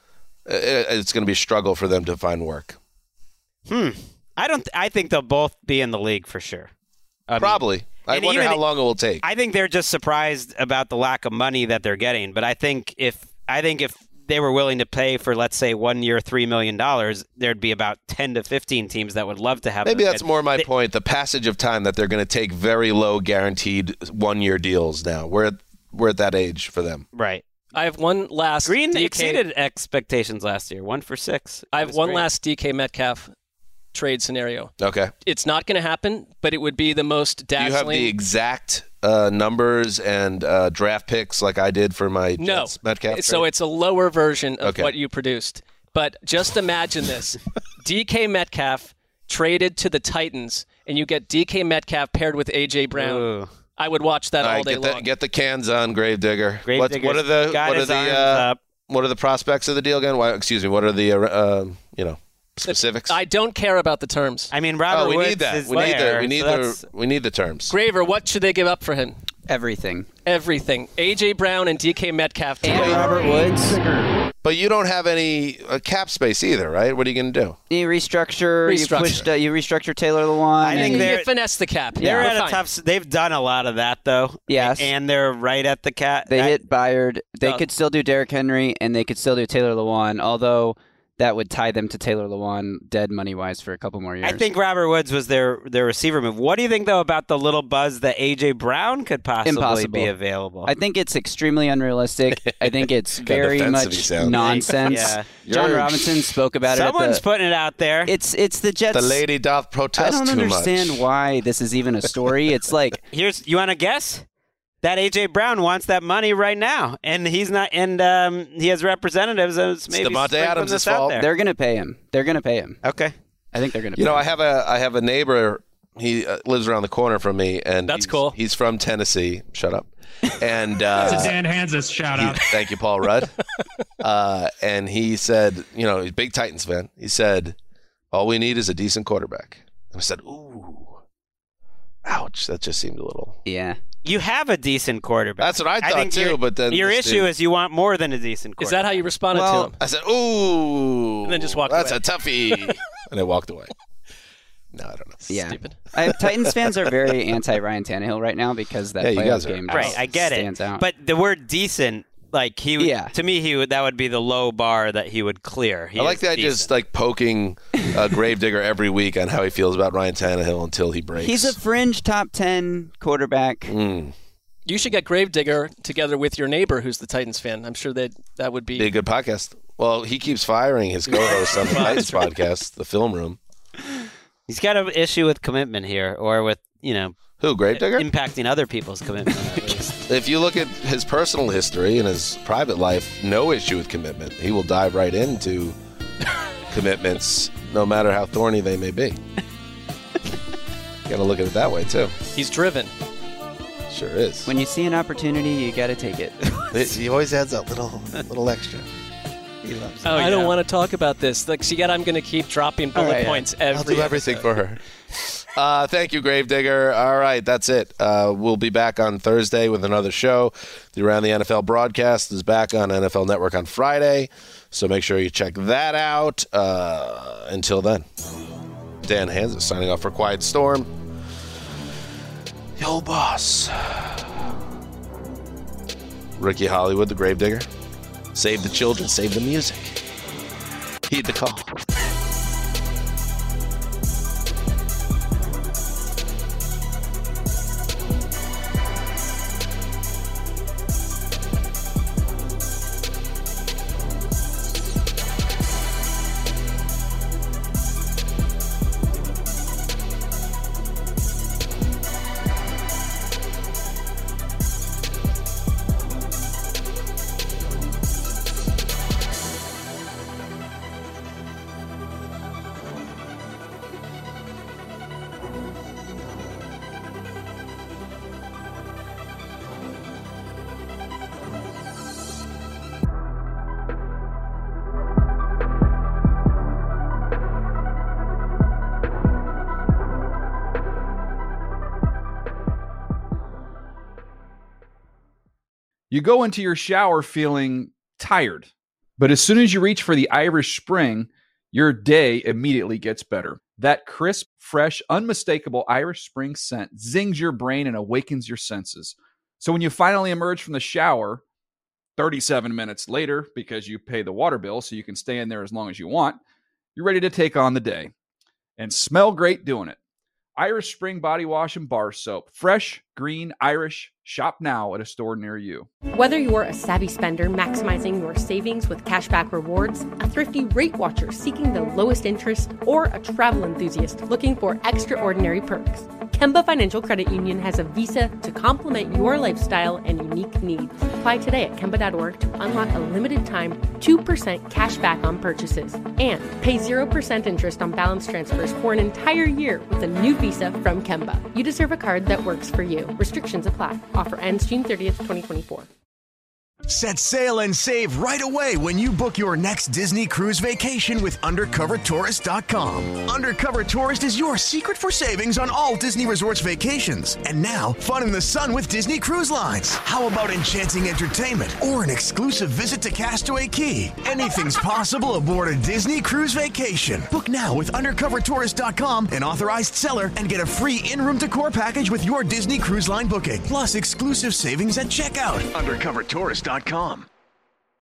it's going to be a struggle for them to find work. Hmm. I don't. I think they'll both be in the league for sure. I mean, Probably. I and wonder even- how long it will take. I think they're just surprised about the lack of money that they're getting. But I think if I think if they were willing to pay for, let's say, one year, three million dollars, there'd be about ten to fifteen teams that would love to have. Maybe those that's guys. more my They- point. The passage of time that they're going to take very low guaranteed one-year deals now. We're at, we're at that age for them. Right. I have one last Green D K exceeded expectations last year. One for six. I That have was one great. last D K Metcalf trade scenario. Okay. It's not going to happen, but it would be the most Do you have dazzling. the exact uh, numbers and uh, draft picks like I did for my No. Jets Metcalf So trade? it's a lower version of Okay. what you produced. But just imagine this. D K Metcalf traded to the Titans, and you get D K Metcalf paired with A J Brown. Ooh. I would watch that All all right, day get long. the, get the cans on, Gravedigger. What, Gravedigger's what are the got what are his the arms uh, up. what are the prospects of the deal again? Why, excuse me. What are the uh, uh, you know specifics? I don't care about the terms. I mean, Robert oh, we Woods need that. is We need there, the we need so the that's- we need the terms. Graver, what should they give up for him? Everything. Everything. A J. Brown and D K Metcalf. And Robert Woods. But you don't have any uh, cap space either, right? What are you going to do? You restructure. Restructure. You pushed. Uh, you restructure Taylor Lewan. I think You they're finesse the cap. they're Yeah, at we're a fine. tough. They've done a lot of that though. Yes. and they're right at the cap. They I- hit Byard. They No. could still do Derrick Henry, and they could still do Taylor Lewan, although that would tie them to Taylor Lewan dead money-wise for a couple more years. I think Robert Woods was their their receiver move. What do you think though about the little buzz that A J. Brown could possibly Impossible. be available? I think it's extremely unrealistic. I think it's Kinda very defensive he much sounds. nonsense. Yeah. John You're- Robinson spoke about Someone's it. At putting it out there. the, it's it's the Jets. The lady doth I protest don't too understand much. why this is even a story. It's like Here's you want to guess? That A J. Brown wants that money right now, and he's not. And um, he has representatives. That's maybe Devontae sprinkling Adams' this out fault. there. they're gonna pay him. They're gonna pay him. Okay. I think they're gonna. You pay know, him. I have a I have a neighbor. He uh, lives around the corner from me, and That's he's, cool. He's from Tennessee. Shut up. And uh, It's a Dan Hansis shout he- out. thank you, Paul Rudd. uh, and he said, you know, he's a big Titans fan. He said, all we need is a decent quarterback. And I said, ooh, ouch. That just seemed a little. Yeah. You have a decent quarterback. That's what I thought think too. your- But then your this issue dude- is you want more than a decent Is quarterback. that how you responded Well, to him? I said, ooh, And then just walked that's away. a toughie. And I walked away. No, I don't know. Yeah. Stupid. I, Titans fans are very anti Ryan Tannehill right now because that Yeah, you playoff guys are. game Right, just I get stands it. out. But the word decent, like he, would, Yeah. to me, he would that would be the low bar that he would clear. He I like is the idea of decent. just like poking uh, Gravedigger every week on how he feels about Ryan Tannehill until he breaks. he's a fringe top ten quarterback. Mm, You should get Gravedigger together with your neighbor who's the Titans fan. I'm sure that that would be. be a good podcast. Well, he keeps firing his co-host on the Titans podcast, The Film Room. He's got an issue with commitment here, or with you know Who, Gravedigger? impacting other people's commitment. At least. If you look at his personal history and his private life, no issue with commitment. He will dive right into commitments, no matter how thorny they may be. Got to look at it that way too. He's driven. Sure is. When you see an opportunity, you got to take it. He always adds that little, little extra. He loves it. I don't want to talk about this. Like, see, yet I'm going to keep dropping bullet All right, points I'll every do everything episode. for her. Uh, thank you, Gravedigger. All right, that's it. Uh, we'll be back on Thursday with another show. The Around the N F L broadcast is back on N F L Network on Friday, so make sure you check that out. Uh, until then, Dan Hansis signing off for Quiet Storm. Yo, boss. Ricky Hollywood, the Gravedigger. Save the children, save the music. Heed the call. You go into your shower feeling tired, but as soon as you reach for the Irish Spring, your day immediately gets better. That crisp, fresh, unmistakable Irish Spring scent zings your brain and awakens your senses. So when you finally emerge from the shower, thirty-seven minutes later, because you pay the water bill so you can stay in there as long as you want, you're ready to take on the day and smell great doing it. Irish Spring Body Wash and Bar Soap. Fresh, green, Irish. Shop now at a store near you. Whether you're a savvy spender maximizing your savings with cashback rewards, a thrifty rate watcher seeking the lowest interest, or a travel enthusiast looking for extraordinary perks, Kemba Financial Credit Union has a visa to complement your lifestyle and unique needs. Apply today at Kemba dot org to unlock a limited time two percent cash back on purchases and pay zero percent interest on balance transfers for an entire year with a new visa from Kemba. You deserve a card that works for you. Restrictions apply. Offer ends June thirtieth, twenty twenty-four. Set sail and save right away when you book your next Disney cruise vacation with undercover tourist dot com. Undercover Tourist is your secret for savings on all Disney Resorts vacations. And now, fun in the sun with Disney Cruise Lines. How about enchanting entertainment or an exclusive visit to Castaway Cay? Anything's possible aboard a Disney cruise vacation. Book now with undercover tourist dot com, an authorized seller, and get a free in-room decor package with your Disney Cruise Line booking. Plus exclusive savings at checkout. undercover tourist dot com.